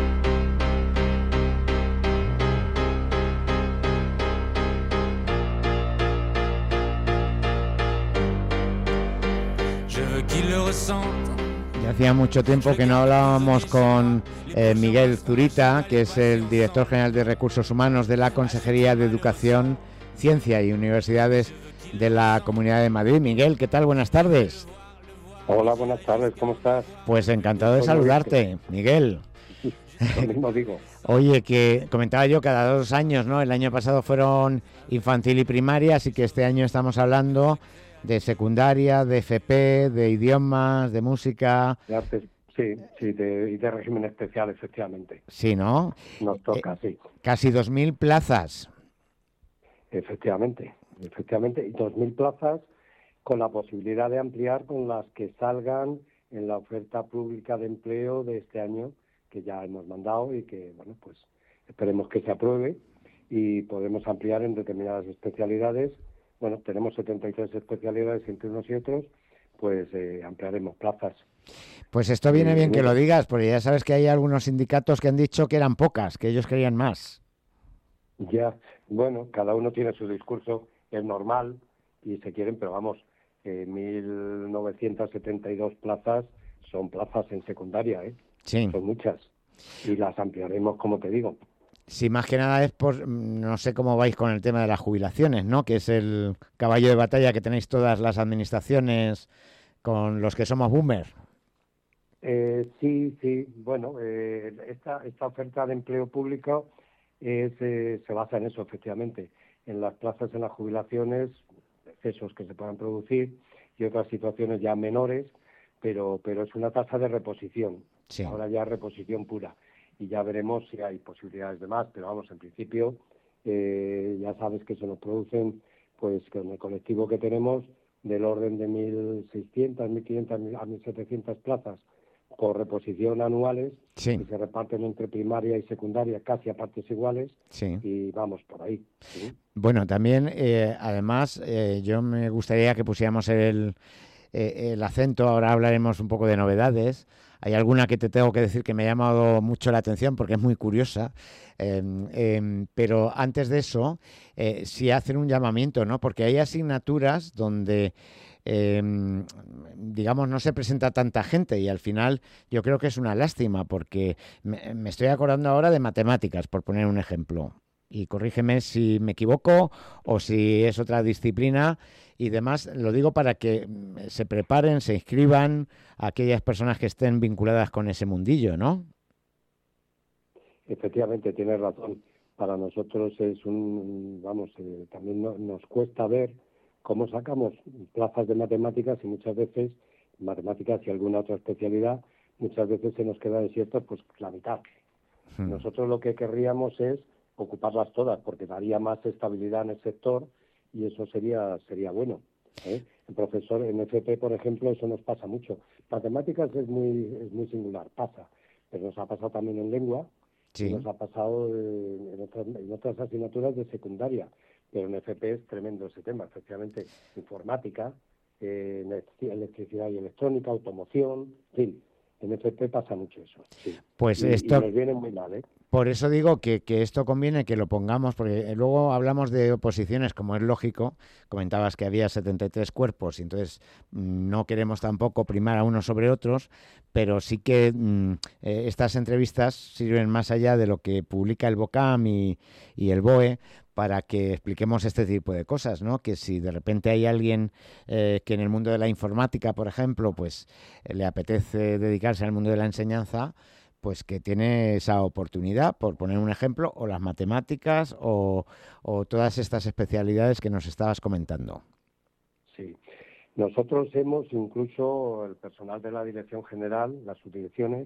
Ya hacía mucho tiempo que no hablábamos con Miguel Zurita, que es el director general de Recursos Humanos de la Consejería de Educación, Ciencia y Universidades de la Comunidad de Madrid. Miguel, ¿qué tal? Buenas tardes. Hola, buenas tardes, ¿cómo estás? Pues encantado de saludarte, Miguel. Lo mismo digo. Oye, que comentaba yo cada 2 años, ¿no? El año pasado fueron infantil y primaria, así que este año estamos hablando de secundaria, de FP, de idiomas, de música. De artes, sí, y de régimen especial, efectivamente. Sí, ¿no? Nos toca, sí. Casi 2.000 plazas. Efectivamente, y 2.000 plazas con la posibilidad de ampliar con las que salgan en la oferta pública de empleo de este año, que ya hemos mandado y que, bueno, pues esperemos que se apruebe y podemos ampliar en determinadas especialidades. Bueno, tenemos 73 especialidades entre unos y otros, pues ampliaremos plazas. Pues esto viene bien que lo digas, porque ya sabes que hay algunos sindicatos que han dicho que eran pocas, que ellos querían más. Ya, bueno, cada uno tiene su discurso, es normal y se quieren, pero vamos, 1.972 plazas son plazas en secundaria, ¿eh? Sí. Son muchas y las ampliaremos, como te digo. Sí, más que nada es por, no sé cómo vais con el tema de las jubilaciones, ¿no? Que es el caballo de batalla que tenéis todas las administraciones con los que somos boomers. Sí, bueno, esta oferta de empleo público se basa en eso, efectivamente, en las plazas en las jubilaciones, excesos que se puedan producir y otras situaciones ya menores, pero es una tasa de reposición, sí. Ahora ya reposición pura, y ya veremos si hay posibilidades de más, pero vamos, en principio ya sabes que se nos producen, pues con el colectivo que tenemos, del orden de 1.600, 1.500 a 1.700 plazas por reposición anuales, sí. Que se reparten entre primaria y secundaria casi a partes iguales, sí. Y vamos por ahí. ¿Sí? Bueno, también, además, yo me gustaría que pusiéramos el acento, ahora hablaremos un poco de novedades. Hay alguna que te tengo que decir que me ha llamado mucho la atención porque es muy curiosa, pero antes de eso, sí hacen un llamamiento, ¿no? Porque hay asignaturas donde digamos, no se presenta tanta gente y al final yo creo que es una lástima porque me estoy acordando ahora de matemáticas, por poner un ejemplo, y corrígeme si me equivoco o si es otra disciplina y demás. Lo digo para que se preparen, se inscriban a aquellas personas que estén vinculadas con ese mundillo, ¿no? Efectivamente, tienes razón. Para nosotros es también nos cuesta ver cómo sacamos plazas de matemáticas y muchas veces, matemáticas y alguna otra especialidad, muchas veces se nos queda desierto pues la mitad. Nosotros lo que querríamos es ocuparlas todas porque daría más estabilidad en el sector y eso sería bueno. El profesor en FP, por ejemplo, eso nos pasa mucho. Matemáticas es muy singular, pasa, pero nos ha pasado también en lengua, sí. Nos ha pasado en otras asignaturas de secundaria. Pero en FP es tremendo ese tema, efectivamente, informática, electricidad y electrónica, automoción, en fin, en FP pasa mucho eso. Sí. Pues y esto nos viene muy mal, ¿eh? Por eso digo que esto conviene que lo pongamos, porque luego hablamos de oposiciones, como es lógico, comentabas que había 73 cuerpos, y entonces no queremos tampoco primar a unos sobre otros, pero sí que estas entrevistas sirven más allá de lo que publica el BOCAM y el BOE, para que expliquemos este tipo de cosas, ¿no? Que si de repente hay alguien que en el mundo de la informática, por ejemplo, pues le apetece dedicarse al mundo de la enseñanza, pues que tiene esa oportunidad, por poner un ejemplo, o las matemáticas o todas estas especialidades que nos estabas comentando. Sí. Nosotros hemos, incluso el personal de la Dirección General, las subdirecciones,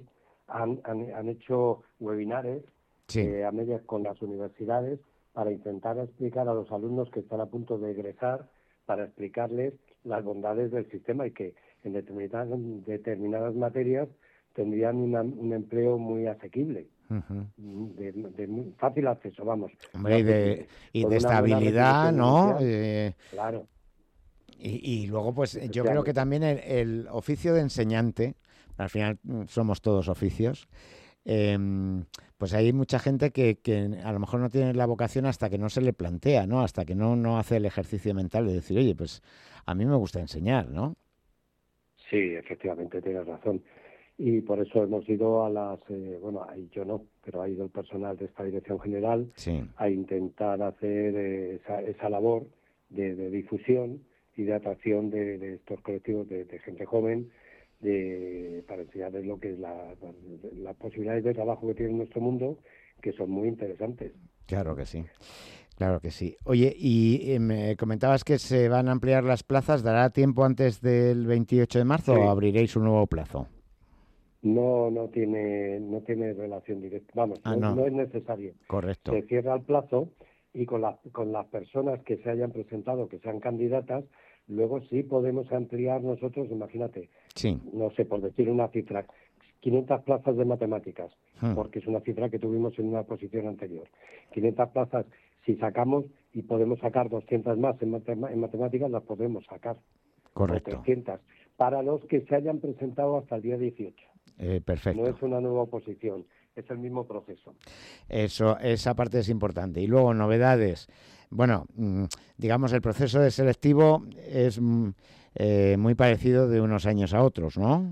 han hecho webinares a medias con las universidades para intentar explicar a los alumnos que están a punto de egresar, para explicarles las bondades del sistema y que en determinadas materias tendrían un empleo muy asequible, de muy fácil acceso, vamos. Hombre, y de estabilidad, ¿no? Claro. Y luego, pues yo creo que también el oficio de enseñante, al final somos todos oficios, pues hay mucha gente que a lo mejor no tiene la vocación hasta que no se le plantea, ¿no? Hasta que no hace el ejercicio mental de decir, oye, pues a mí me gusta enseñar, ¿no? Sí, efectivamente, tienes razón. Y por eso hemos ido a las, ahí yo no, pero ha ido el personal de esta dirección general a intentar hacer esa labor de difusión y de atracción de estos colectivos de gente joven, para enseñarles lo que es las posibilidades de trabajo que tiene nuestro mundo, que son muy interesantes. Claro que sí. Claro que sí. Oye, y me comentabas que se van a ampliar las plazas. ¿Dará tiempo antes del 28 de marzo o abriréis un nuevo plazo? No tiene relación directa. Vamos, no es necesario. Correcto. Se cierra el plazo y con las personas que se hayan presentado, que sean candidatas, luego sí podemos ampliar nosotros, imagínate, no sé, por decir una cifra, 500 plazas de matemáticas, porque es una cifra que tuvimos en una posición anterior. 500 plazas, si sacamos y podemos sacar 200 más en matemáticas, las podemos sacar. Correcto. O 300, para los que se hayan presentado hasta el día 18. Perfecto. No es una nueva oposición, es el mismo proceso. Esa parte es importante. Y luego, novedades. Bueno, digamos, el proceso de selectivo es muy parecido de unos años a otros, ¿no?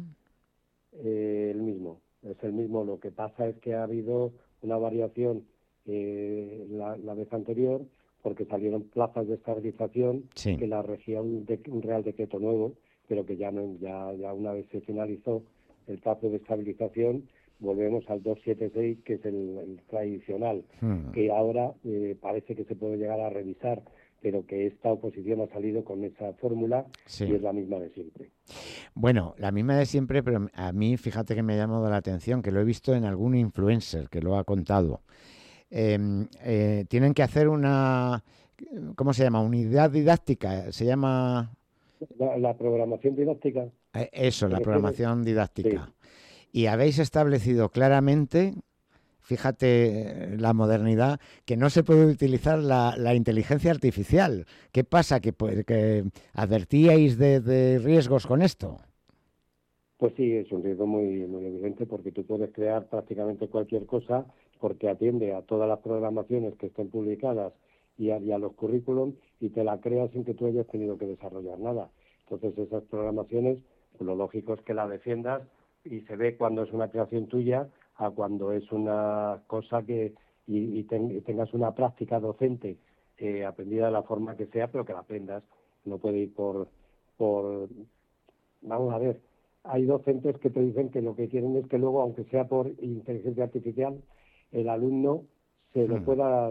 Es el mismo. Lo que pasa es que ha habido una variación la vez anterior, porque salieron plazas de estabilización que la regía un Real Decreto nuevo, pero que ya una vez se finalizó el plazo de estabilización, volvemos al 276, que es el tradicional, que ahora parece que se puede llegar a revisar, pero que esta oposición ha salido con esa fórmula y es la misma de siempre. Bueno, la misma de siempre, pero a mí, fíjate que me ha llamado la atención, que lo he visto en algún influencer que lo ha contado. Tienen que hacer una, ¿cómo se llama? Unidad didáctica, se llama... La programación didáctica. Eso, la programación didáctica. Y habéis establecido claramente, fíjate la modernidad, que no se puede utilizar la inteligencia artificial. ¿Qué pasa? ¿Que advertíais de riesgos con esto? Pues sí, es un riesgo muy, muy evidente, porque tú puedes crear prácticamente cualquier cosa, porque atiende a todas las programaciones que estén publicadas y a los currículum, y te la creas sin que tú hayas tenido que desarrollar nada. Entonces esas programaciones, pues lo lógico es que la defiendas, y se ve cuando es una creación tuya a cuando es una cosa que tengas una práctica docente aprendida de la forma que sea, pero que la aprendas. No puede ir por vamos a ver, hay docentes que te dicen que lo que quieren es que luego, aunque sea por inteligencia artificial, el alumno se lo pueda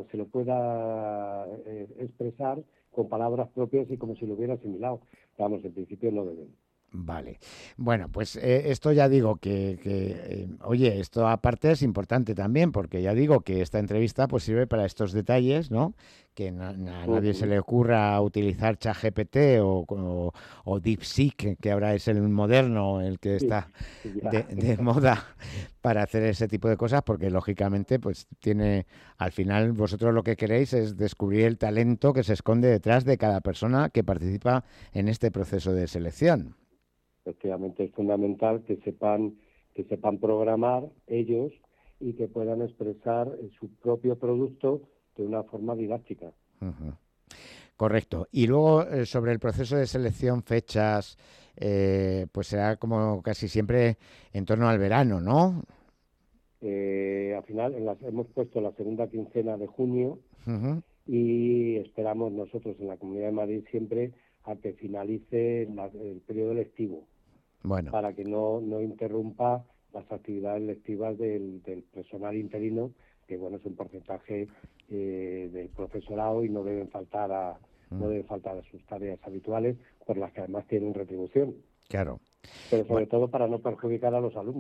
expresar con palabras propias y como si lo hubiera asimilado. Vamos, en principio no deben. Vale. Bueno, pues esto ya digo oye, esto aparte es importante también, porque ya digo que esta entrevista pues sirve para estos detalles, ¿no? Que a nadie se le ocurra utilizar ChatGPT o DeepSeek, que ahora es el moderno, el que está de moda para hacer ese tipo de cosas, porque lógicamente pues al final vosotros lo que queréis es descubrir el talento que se esconde detrás de cada persona que participa en este proceso de selección. Efectivamente, es fundamental que sepan programar ellos y que puedan expresar su propio producto de una forma didáctica. Correcto. Y luego, sobre el proceso de selección, fechas, pues será como casi siempre en torno al verano, ¿no? Al final hemos puesto la segunda quincena de junio y esperamos nosotros en la Comunidad de Madrid siempre a que finalice el periodo lectivo. Bueno. Para que no interrumpa las actividades lectivas del personal interino, que bueno, es un porcentaje del profesorado y no deben faltar a sus tareas habituales, por las que además tienen retribución. Claro. Pero sobre todo para no perjudicar a los alumnos.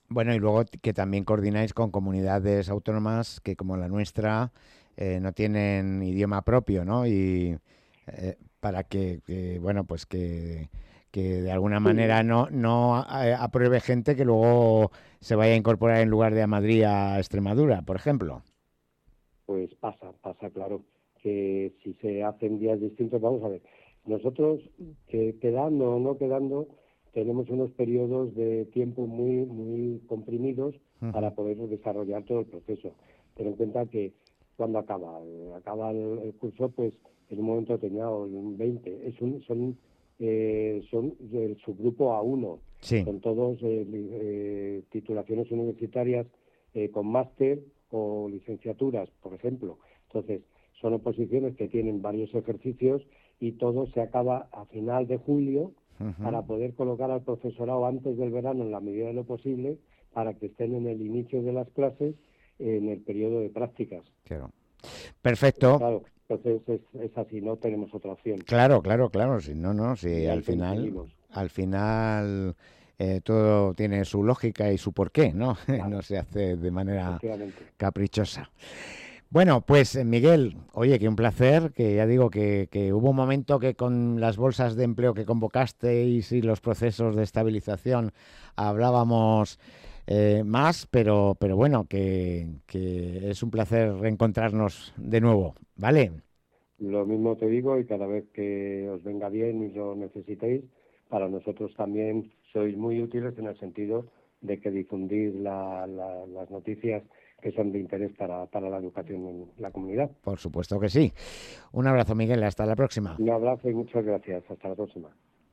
Bueno, y luego que también coordináis con comunidades autónomas que, como la nuestra, no tienen idioma propio, ¿no? Y para bueno, pues que de alguna manera no apruebe gente que luego se vaya a incorporar en lugar de a Madrid a Extremadura, por ejemplo. Pues pasa, claro, que si se hacen días distintos, vamos a ver, nosotros, quedando o no quedando, tenemos unos periodos de tiempo muy, muy comprimidos para poder desarrollar todo el proceso. Ten en cuenta que cuando acaba el curso, pues en un momento determinado, un 20, son del subgrupo A1, sí. Son todos titulaciones universitarias con máster o licenciaturas, por ejemplo. Entonces, son oposiciones que tienen varios ejercicios y todo se acaba a final de julio para poder colocar al profesorado antes del verano en la medida de lo posible para que estén en el inicio de las clases en el periodo de prácticas. Claro. Perfecto. Claro, entonces es así, no tenemos otra opción. Claro. Si al final todo tiene su lógica y su porqué, ¿no? Claro. No se hace de manera caprichosa. Bueno, pues Miguel, oye, que un placer, que ya digo que hubo un momento que con las bolsas de empleo que convocasteis y los procesos de estabilización hablábamos más, pero bueno, que es un placer reencontrarnos de nuevo, ¿vale? Lo mismo te digo, y cada vez que os venga bien y lo necesitéis, para nosotros también sois muy útiles en el sentido de que difundís las noticias que son de interés para la educación en la comunidad. Por supuesto que sí. Un abrazo, Miguel, hasta la próxima. Un abrazo y muchas gracias. Hasta la próxima.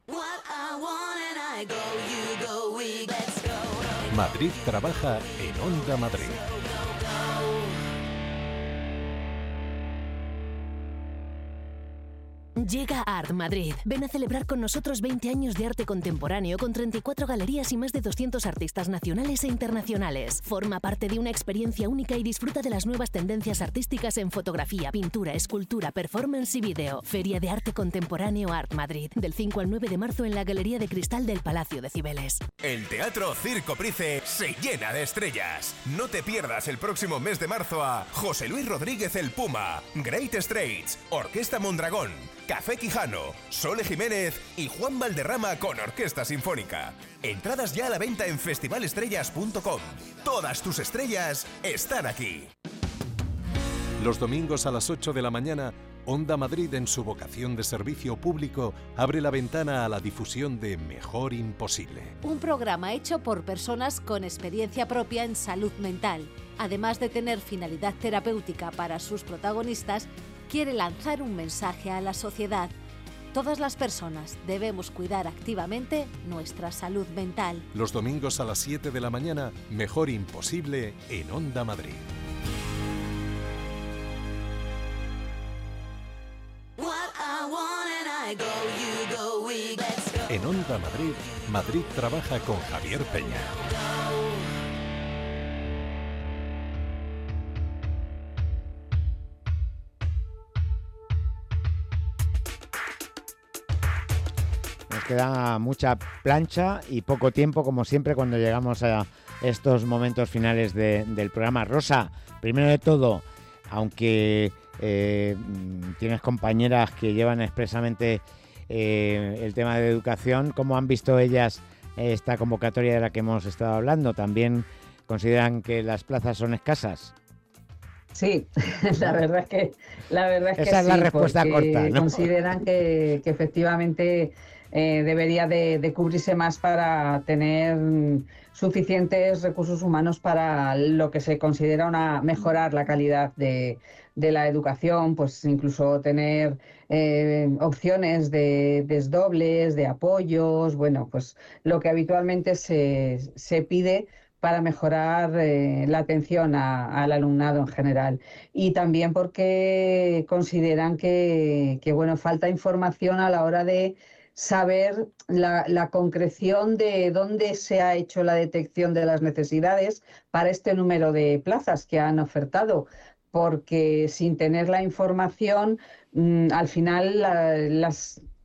Madrid trabaja en Onda Madrid. Llega Art Madrid. Ven a celebrar con nosotros 20 años de arte contemporáneo con 34 galerías y más de 200 artistas nacionales e internacionales. Forma parte de una experiencia única y disfruta de las nuevas tendencias artísticas en fotografía, pintura, escultura, performance y vídeo. Feria de Arte Contemporáneo Art Madrid. Del 5 al 9 de marzo en la Galería de Cristal del Palacio de Cibeles. El Teatro Circo Price se llena de estrellas. No te pierdas el próximo mes de marzo a José Luis Rodríguez el Puma, Great Straits, Orquesta Mondragón, Café Quijano, Sole Jiménez y Juan Valderrama con Orquesta Sinfónica. Entradas ya a la venta en festivalestrellas.com. Todas tus estrellas están aquí. Los domingos a las 8 de la mañana, Onda Madrid, en su vocación de servicio público, abre la ventana a la difusión de Mejor Imposible. Un programa hecho por personas con experiencia propia en salud mental. Además de tener finalidad terapéutica para sus protagonistas, quiere lanzar un mensaje a la sociedad. Todas las personas debemos cuidar activamente nuestra salud mental. Los domingos a las 7 de la mañana, Mejor Imposible en Onda Madrid. En Onda Madrid, Madrid trabaja con Javier Peña. Nos queda mucha plancha y poco tiempo, como siempre, cuando llegamos a estos momentos finales del programa. Rosa, primero de todo, aunque tienes compañeras que llevan expresamente el tema de educación, ¿cómo han visto ellas esta convocatoria de la que hemos estado hablando? ¿También consideran que las plazas son escasas? Sí, la verdad es que esa es la respuesta corta, ¿no? Consideran que efectivamente debería de cubrirse más para tener suficientes recursos humanos para lo que se considera mejorar la calidad de la educación, pues incluso tener opciones de desdobles, de apoyos, bueno, pues lo que habitualmente se pide para mejorar la atención al alumnado en general. Y también porque consideran que bueno, falta información a la hora de saber la concreción de dónde se ha hecho la detección de las necesidades para este número de plazas que han ofertado, porque sin tener la información, al final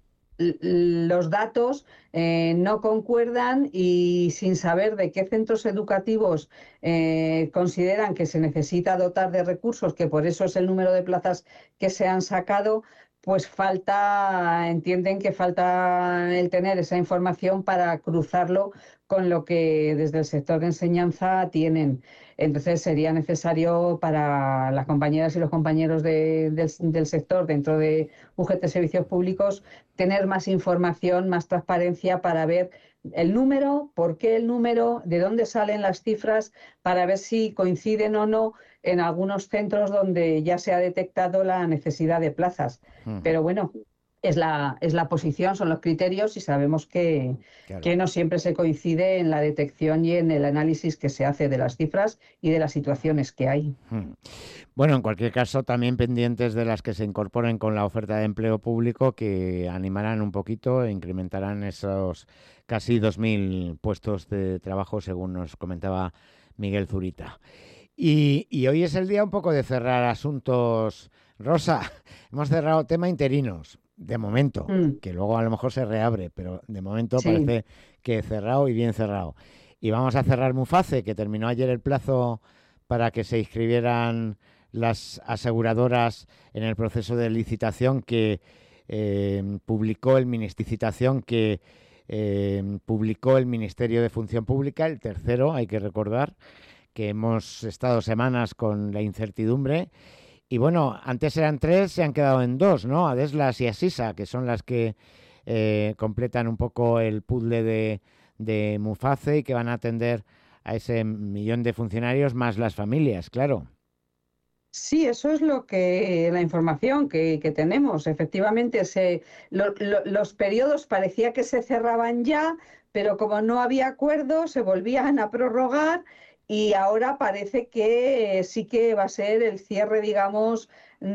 los datos no concuerdan, y sin saber de qué centros educativos consideran que se necesita dotar de recursos, que por eso es el número de plazas que se han sacado, pues entienden que falta el tener esa información para cruzarlo con lo que desde el sector de enseñanza tienen. Entonces sería necesario para las compañeras y los compañeros del sector dentro de UGT Servicios Públicos tener más información, más transparencia para ver el número, por qué el número, de dónde salen las cifras, para ver si coinciden o no en algunos centros donde ya se ha detectado la necesidad de plazas. Pero bueno, es la posición, son los criterios, y sabemos que no siempre se coincide en la detección y en el análisis que se hace de las cifras y de las situaciones que hay. Bueno, en cualquier caso, también pendientes de las que se incorporen con la oferta de empleo público, que animarán un poquito e incrementarán esos casi 2.000 puestos de trabajo, según nos comentaba Miguel Zurita. Y hoy es el día un poco de cerrar asuntos. Rosa, hemos cerrado tema interinos, de momento, que luego a lo mejor se reabre, pero de momento parece que cerrado y bien cerrado. Y vamos a cerrar Muface, que terminó ayer el plazo para que se inscribieran las aseguradoras en el proceso de licitación que publicó el Ministerio de Función Pública, el tercero, hay que recordar, que hemos estado semanas con la incertidumbre. Y bueno, antes eran 3, se han quedado en 2, ¿no? Adeslas y Asisa, que son las que completan un poco el puzzle de Muface y que van a atender a ese 1.000.000 de funcionarios más las familias, claro. Sí, eso es la información que tenemos. Efectivamente, los periodos parecía que se cerraban ya, pero como no había acuerdo, se volvían a prorrogar. Y ahora parece que sí que va a ser el cierre, digamos,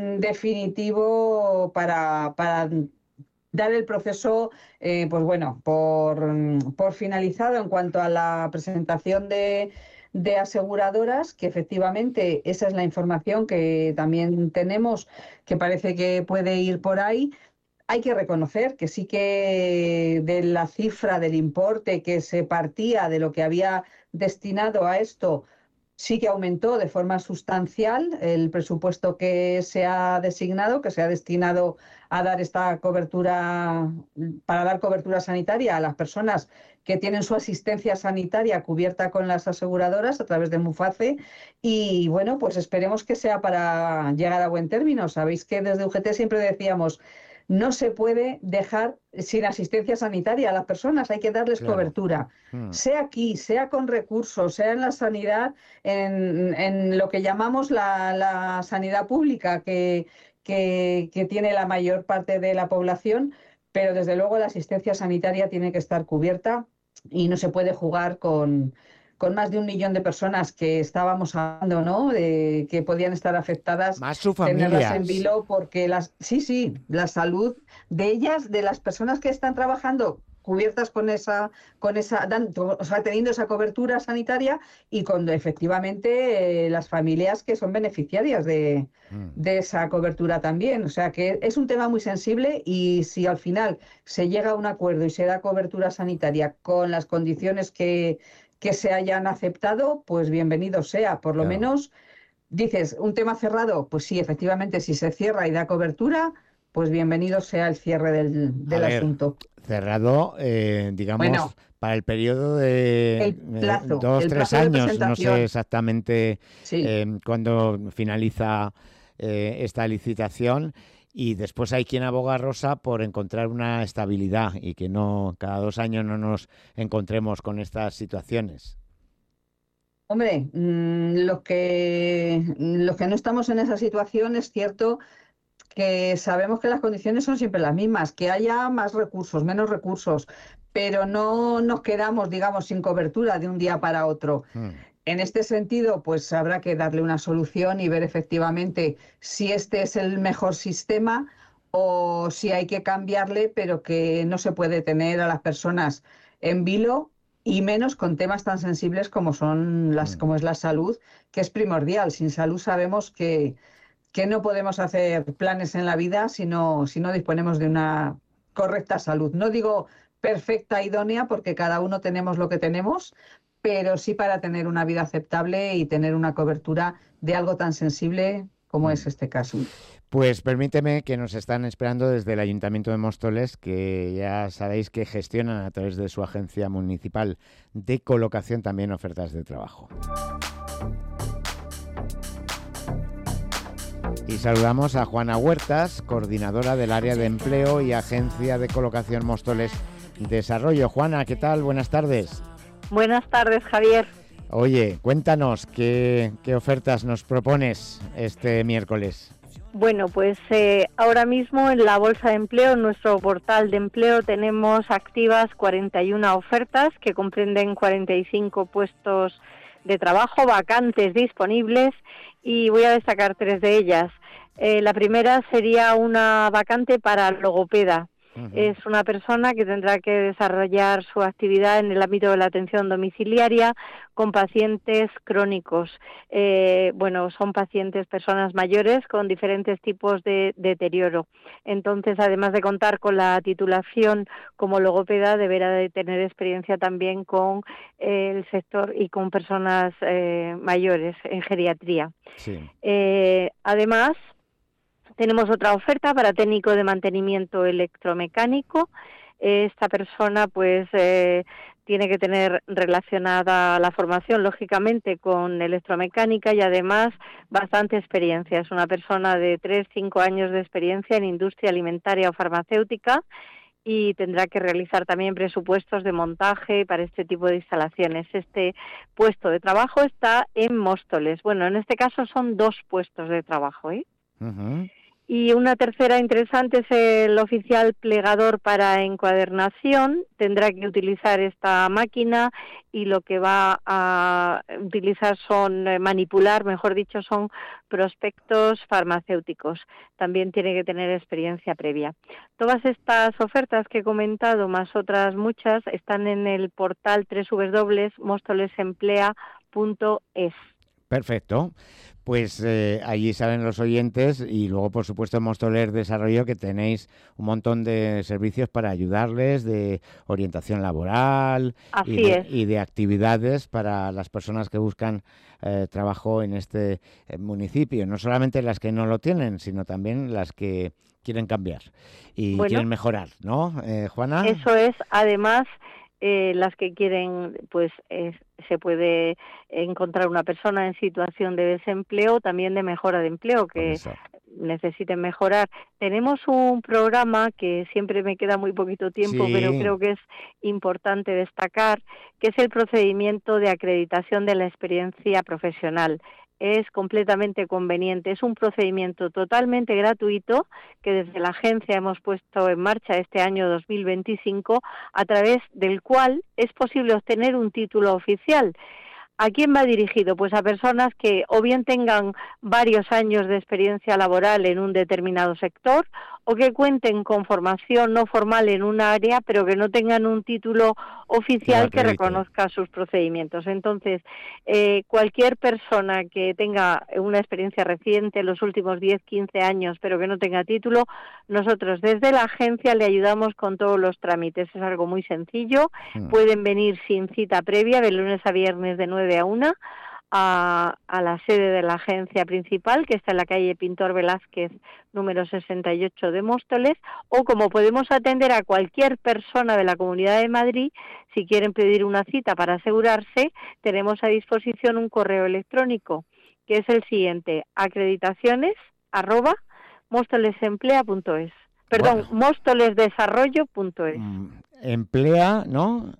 definitivo para dar el proceso, pues bueno, por finalizado en cuanto a la presentación de aseguradoras, que efectivamente esa es la información que también tenemos, que parece que puede ir por ahí. Hay que reconocer que sí que de la cifra del importe que se partía de lo que había destinado a esto, sí que aumentó de forma sustancial el presupuesto que se ha designado, que se ha destinado a dar esta cobertura, para dar cobertura sanitaria a las personas que tienen su asistencia sanitaria cubierta con las aseguradoras a través de Muface. Y bueno, pues esperemos que sea para llegar a buen término. Sabéis que desde UGT siempre decíamos: no se puede dejar sin asistencia sanitaria a las personas, hay que darles cobertura, sea aquí, sea con recursos, sea en la sanidad, en lo que llamamos la sanidad pública, que tiene la mayor parte de la población, pero desde luego la asistencia sanitaria tiene que estar cubierta y no se puede jugar con más de 1.000.000 de personas que estábamos hablando, ¿no?, de que podían estar afectadas, más sus familias, tenerlas en vilo, porque la salud de ellas, de las personas que están trabajando cubiertas teniendo esa cobertura sanitaria, y con efectivamente las familias que son beneficiarias de esa cobertura también. O sea que es un tema muy sensible, y si al final se llega a un acuerdo y se da cobertura sanitaria con las condiciones que se hayan aceptado, pues bienvenido sea. Por lo menos, dices, un tema cerrado, pues sí, efectivamente, si se cierra y da cobertura, pues bienvenido sea el cierre del asunto. Cerrado, digamos, para el periodo de 2-3 años, no sé exactamente cuándo finaliza esta licitación. Y después hay quien aboga, Rosa, por encontrar una estabilidad y que no cada 2 años no nos encontremos con estas situaciones. Hombre, los que no estamos en esa situación, es cierto que sabemos que las condiciones son siempre las mismas, que haya más recursos, menos recursos, pero no nos quedamos, digamos, sin cobertura de un día para otro. En este sentido, pues habrá que darle una solución y ver efectivamente si este es el mejor sistema o si hay que cambiarle, pero que no se puede tener a las personas en vilo, y menos con temas tan sensibles como como es la salud, que es primordial. Sin salud sabemos que no podemos hacer planes en la vida si no disponemos de una correcta salud. No digo perfecta, idónea, porque cada uno tenemos lo que tenemos, pero sí para tener una vida aceptable y tener una cobertura de algo tan sensible como es este caso. Pues permíteme, que nos están esperando desde el Ayuntamiento de Móstoles, que ya sabéis que gestionan a través de su agencia municipal de colocación también ofertas de trabajo. Y saludamos a Juana Huertas, coordinadora del área de empleo y agencia de colocación Móstoles Desarrollo. Juana, ¿qué tal? Buenas tardes. Buenas tardes, Javier. Oye, cuéntanos, ¿qué ofertas nos propones este miércoles? Bueno, pues ahora mismo en la Bolsa de Empleo, en nuestro portal de empleo, tenemos activas 41 ofertas que comprenden 45 puestos de trabajo, vacantes disponibles, y voy a destacar 3 de ellas. La primera sería una vacante para logopeda. Es una persona que tendrá que desarrollar su actividad en el ámbito de la atención domiciliaria con pacientes crónicos. Son pacientes, personas mayores con diferentes tipos de deterioro. Entonces, además de contar con la titulación como logopeda, deberá de tener experiencia también con el sector y con personas mayores en geriatría. Sí. Además, tenemos otra oferta para técnico de mantenimiento electromecánico. Esta persona tiene que tener relacionada la formación, lógicamente, con electromecánica y además bastante experiencia. Es una persona de 3-5 años de experiencia en industria alimentaria o farmacéutica y tendrá que realizar también presupuestos de montaje para este tipo de instalaciones. Este puesto de trabajo está en Móstoles. Bueno, en este caso son 2 puestos de trabajo, ¿eh? Uh-huh. Y una tercera interesante es el oficial plegador para encuadernación. Tendrá que utilizar esta máquina y lo que va a utilizar son son prospectos farmacéuticos. También tiene que tener experiencia previa. Todas estas ofertas que he comentado, más otras muchas, están en el portal www.mostolesemplea.es. Perfecto. Pues allí salen los oyentes y luego, por supuesto, en Móstoles Desarrollo, que tenéis un montón de servicios para ayudarles, de orientación laboral y de actividades para las personas que buscan trabajo en este municipio. No solamente las que no lo tienen, sino también las que quieren cambiar y quieren mejorar, ¿no, Juana? Eso es. Además, las que quieren, se puede encontrar una persona en situación de desempleo, también de mejora de empleo, que necesiten mejorar. Tenemos un programa que siempre me queda muy poquito tiempo, pero creo que es importante destacar, que es el procedimiento de acreditación de la experiencia profesional. Es completamente conveniente. Es un procedimiento totalmente gratuito que desde la agencia hemos puesto en marcha este año 2025, a través del cual es posible obtener un título oficial. ¿A quién va dirigido? Pues a personas que o bien tengan varios años de experiencia laboral en un determinado sector o que cuenten con formación no formal en un área, pero que no tengan un título oficial que reconozca sus procedimientos. Entonces, cualquier persona que tenga una experiencia reciente en los últimos 10-15 años, pero que no tenga título, nosotros desde la agencia le ayudamos con todos los trámites. Es algo muy sencillo. Pueden venir sin cita previa, de lunes a viernes de 9 a 1, a la sede de la agencia principal, que está en la calle Pintor Velázquez, número 68 de Móstoles, o como podemos atender a cualquier persona de la Comunidad de Madrid, si quieren pedir una cita para asegurarse, tenemos a disposición un correo electrónico, que es el siguiente: acreditaciones@mostolesemplea.es. Perdón, mostolesdesarrollo.es. Emplea, ¿no?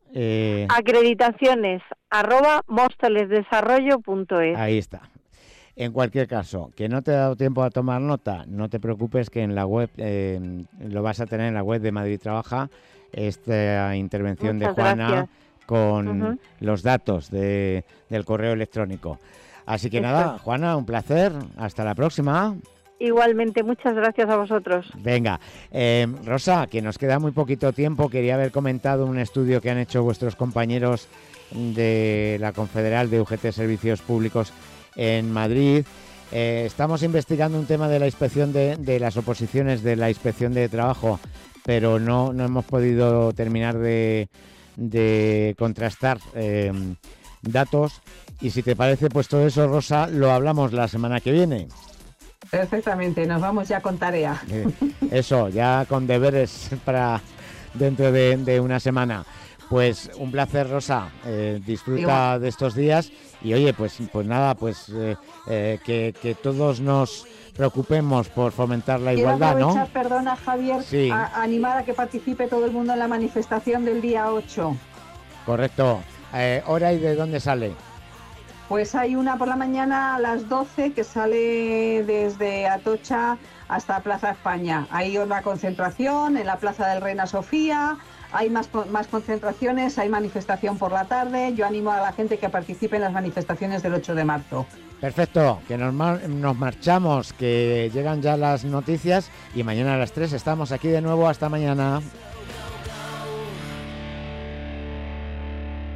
Acreditaciones@mostolesdesarrollo.es. Ahí está. En cualquier caso, que no te ha dado tiempo a tomar nota, no te preocupes, que en la web, lo vas a tener en la web de Madrid Trabaja, esta intervención Muchas de Juana gracias. Con los datos del correo electrónico. Así que nada, Juana, un placer. Hasta la próxima. Igualmente, muchas gracias a vosotros. Venga, Rosa, que nos queda muy poquito tiempo, quería haber comentado un estudio que han hecho vuestros compañeros de la Confederal de UGT Servicios Públicos en Madrid. Estamos investigando un tema de la inspección de las oposiciones de la Inspección de Trabajo pero no hemos podido terminar de contrastar datos. Y si te parece, pues todo eso, Rosa, lo hablamos la semana que viene. Perfectamente, nos vamos ya con tarea. Eso, ya con deberes para dentro de una semana. Pues un placer, Rosa, disfruta de estos días y oye, pues nada, pues que todos nos preocupemos por fomentar la igualdad, ¿no? ¿no? Perdona, Javier, sí. Animar a que participe todo el mundo en la manifestación del día 8. Correcto. ¿Hora y de dónde sale? Pues hay una por la mañana a las 12 que sale desde Atocha hasta Plaza España. Hay una concentración en la Plaza del Reina Sofía, hay más concentraciones, hay manifestación por la tarde. Yo animo a la gente que participe en las manifestaciones del 8 de marzo. Perfecto, que nos marchamos, que llegan ya las noticias y mañana a las 3 estamos aquí de nuevo. Hasta mañana.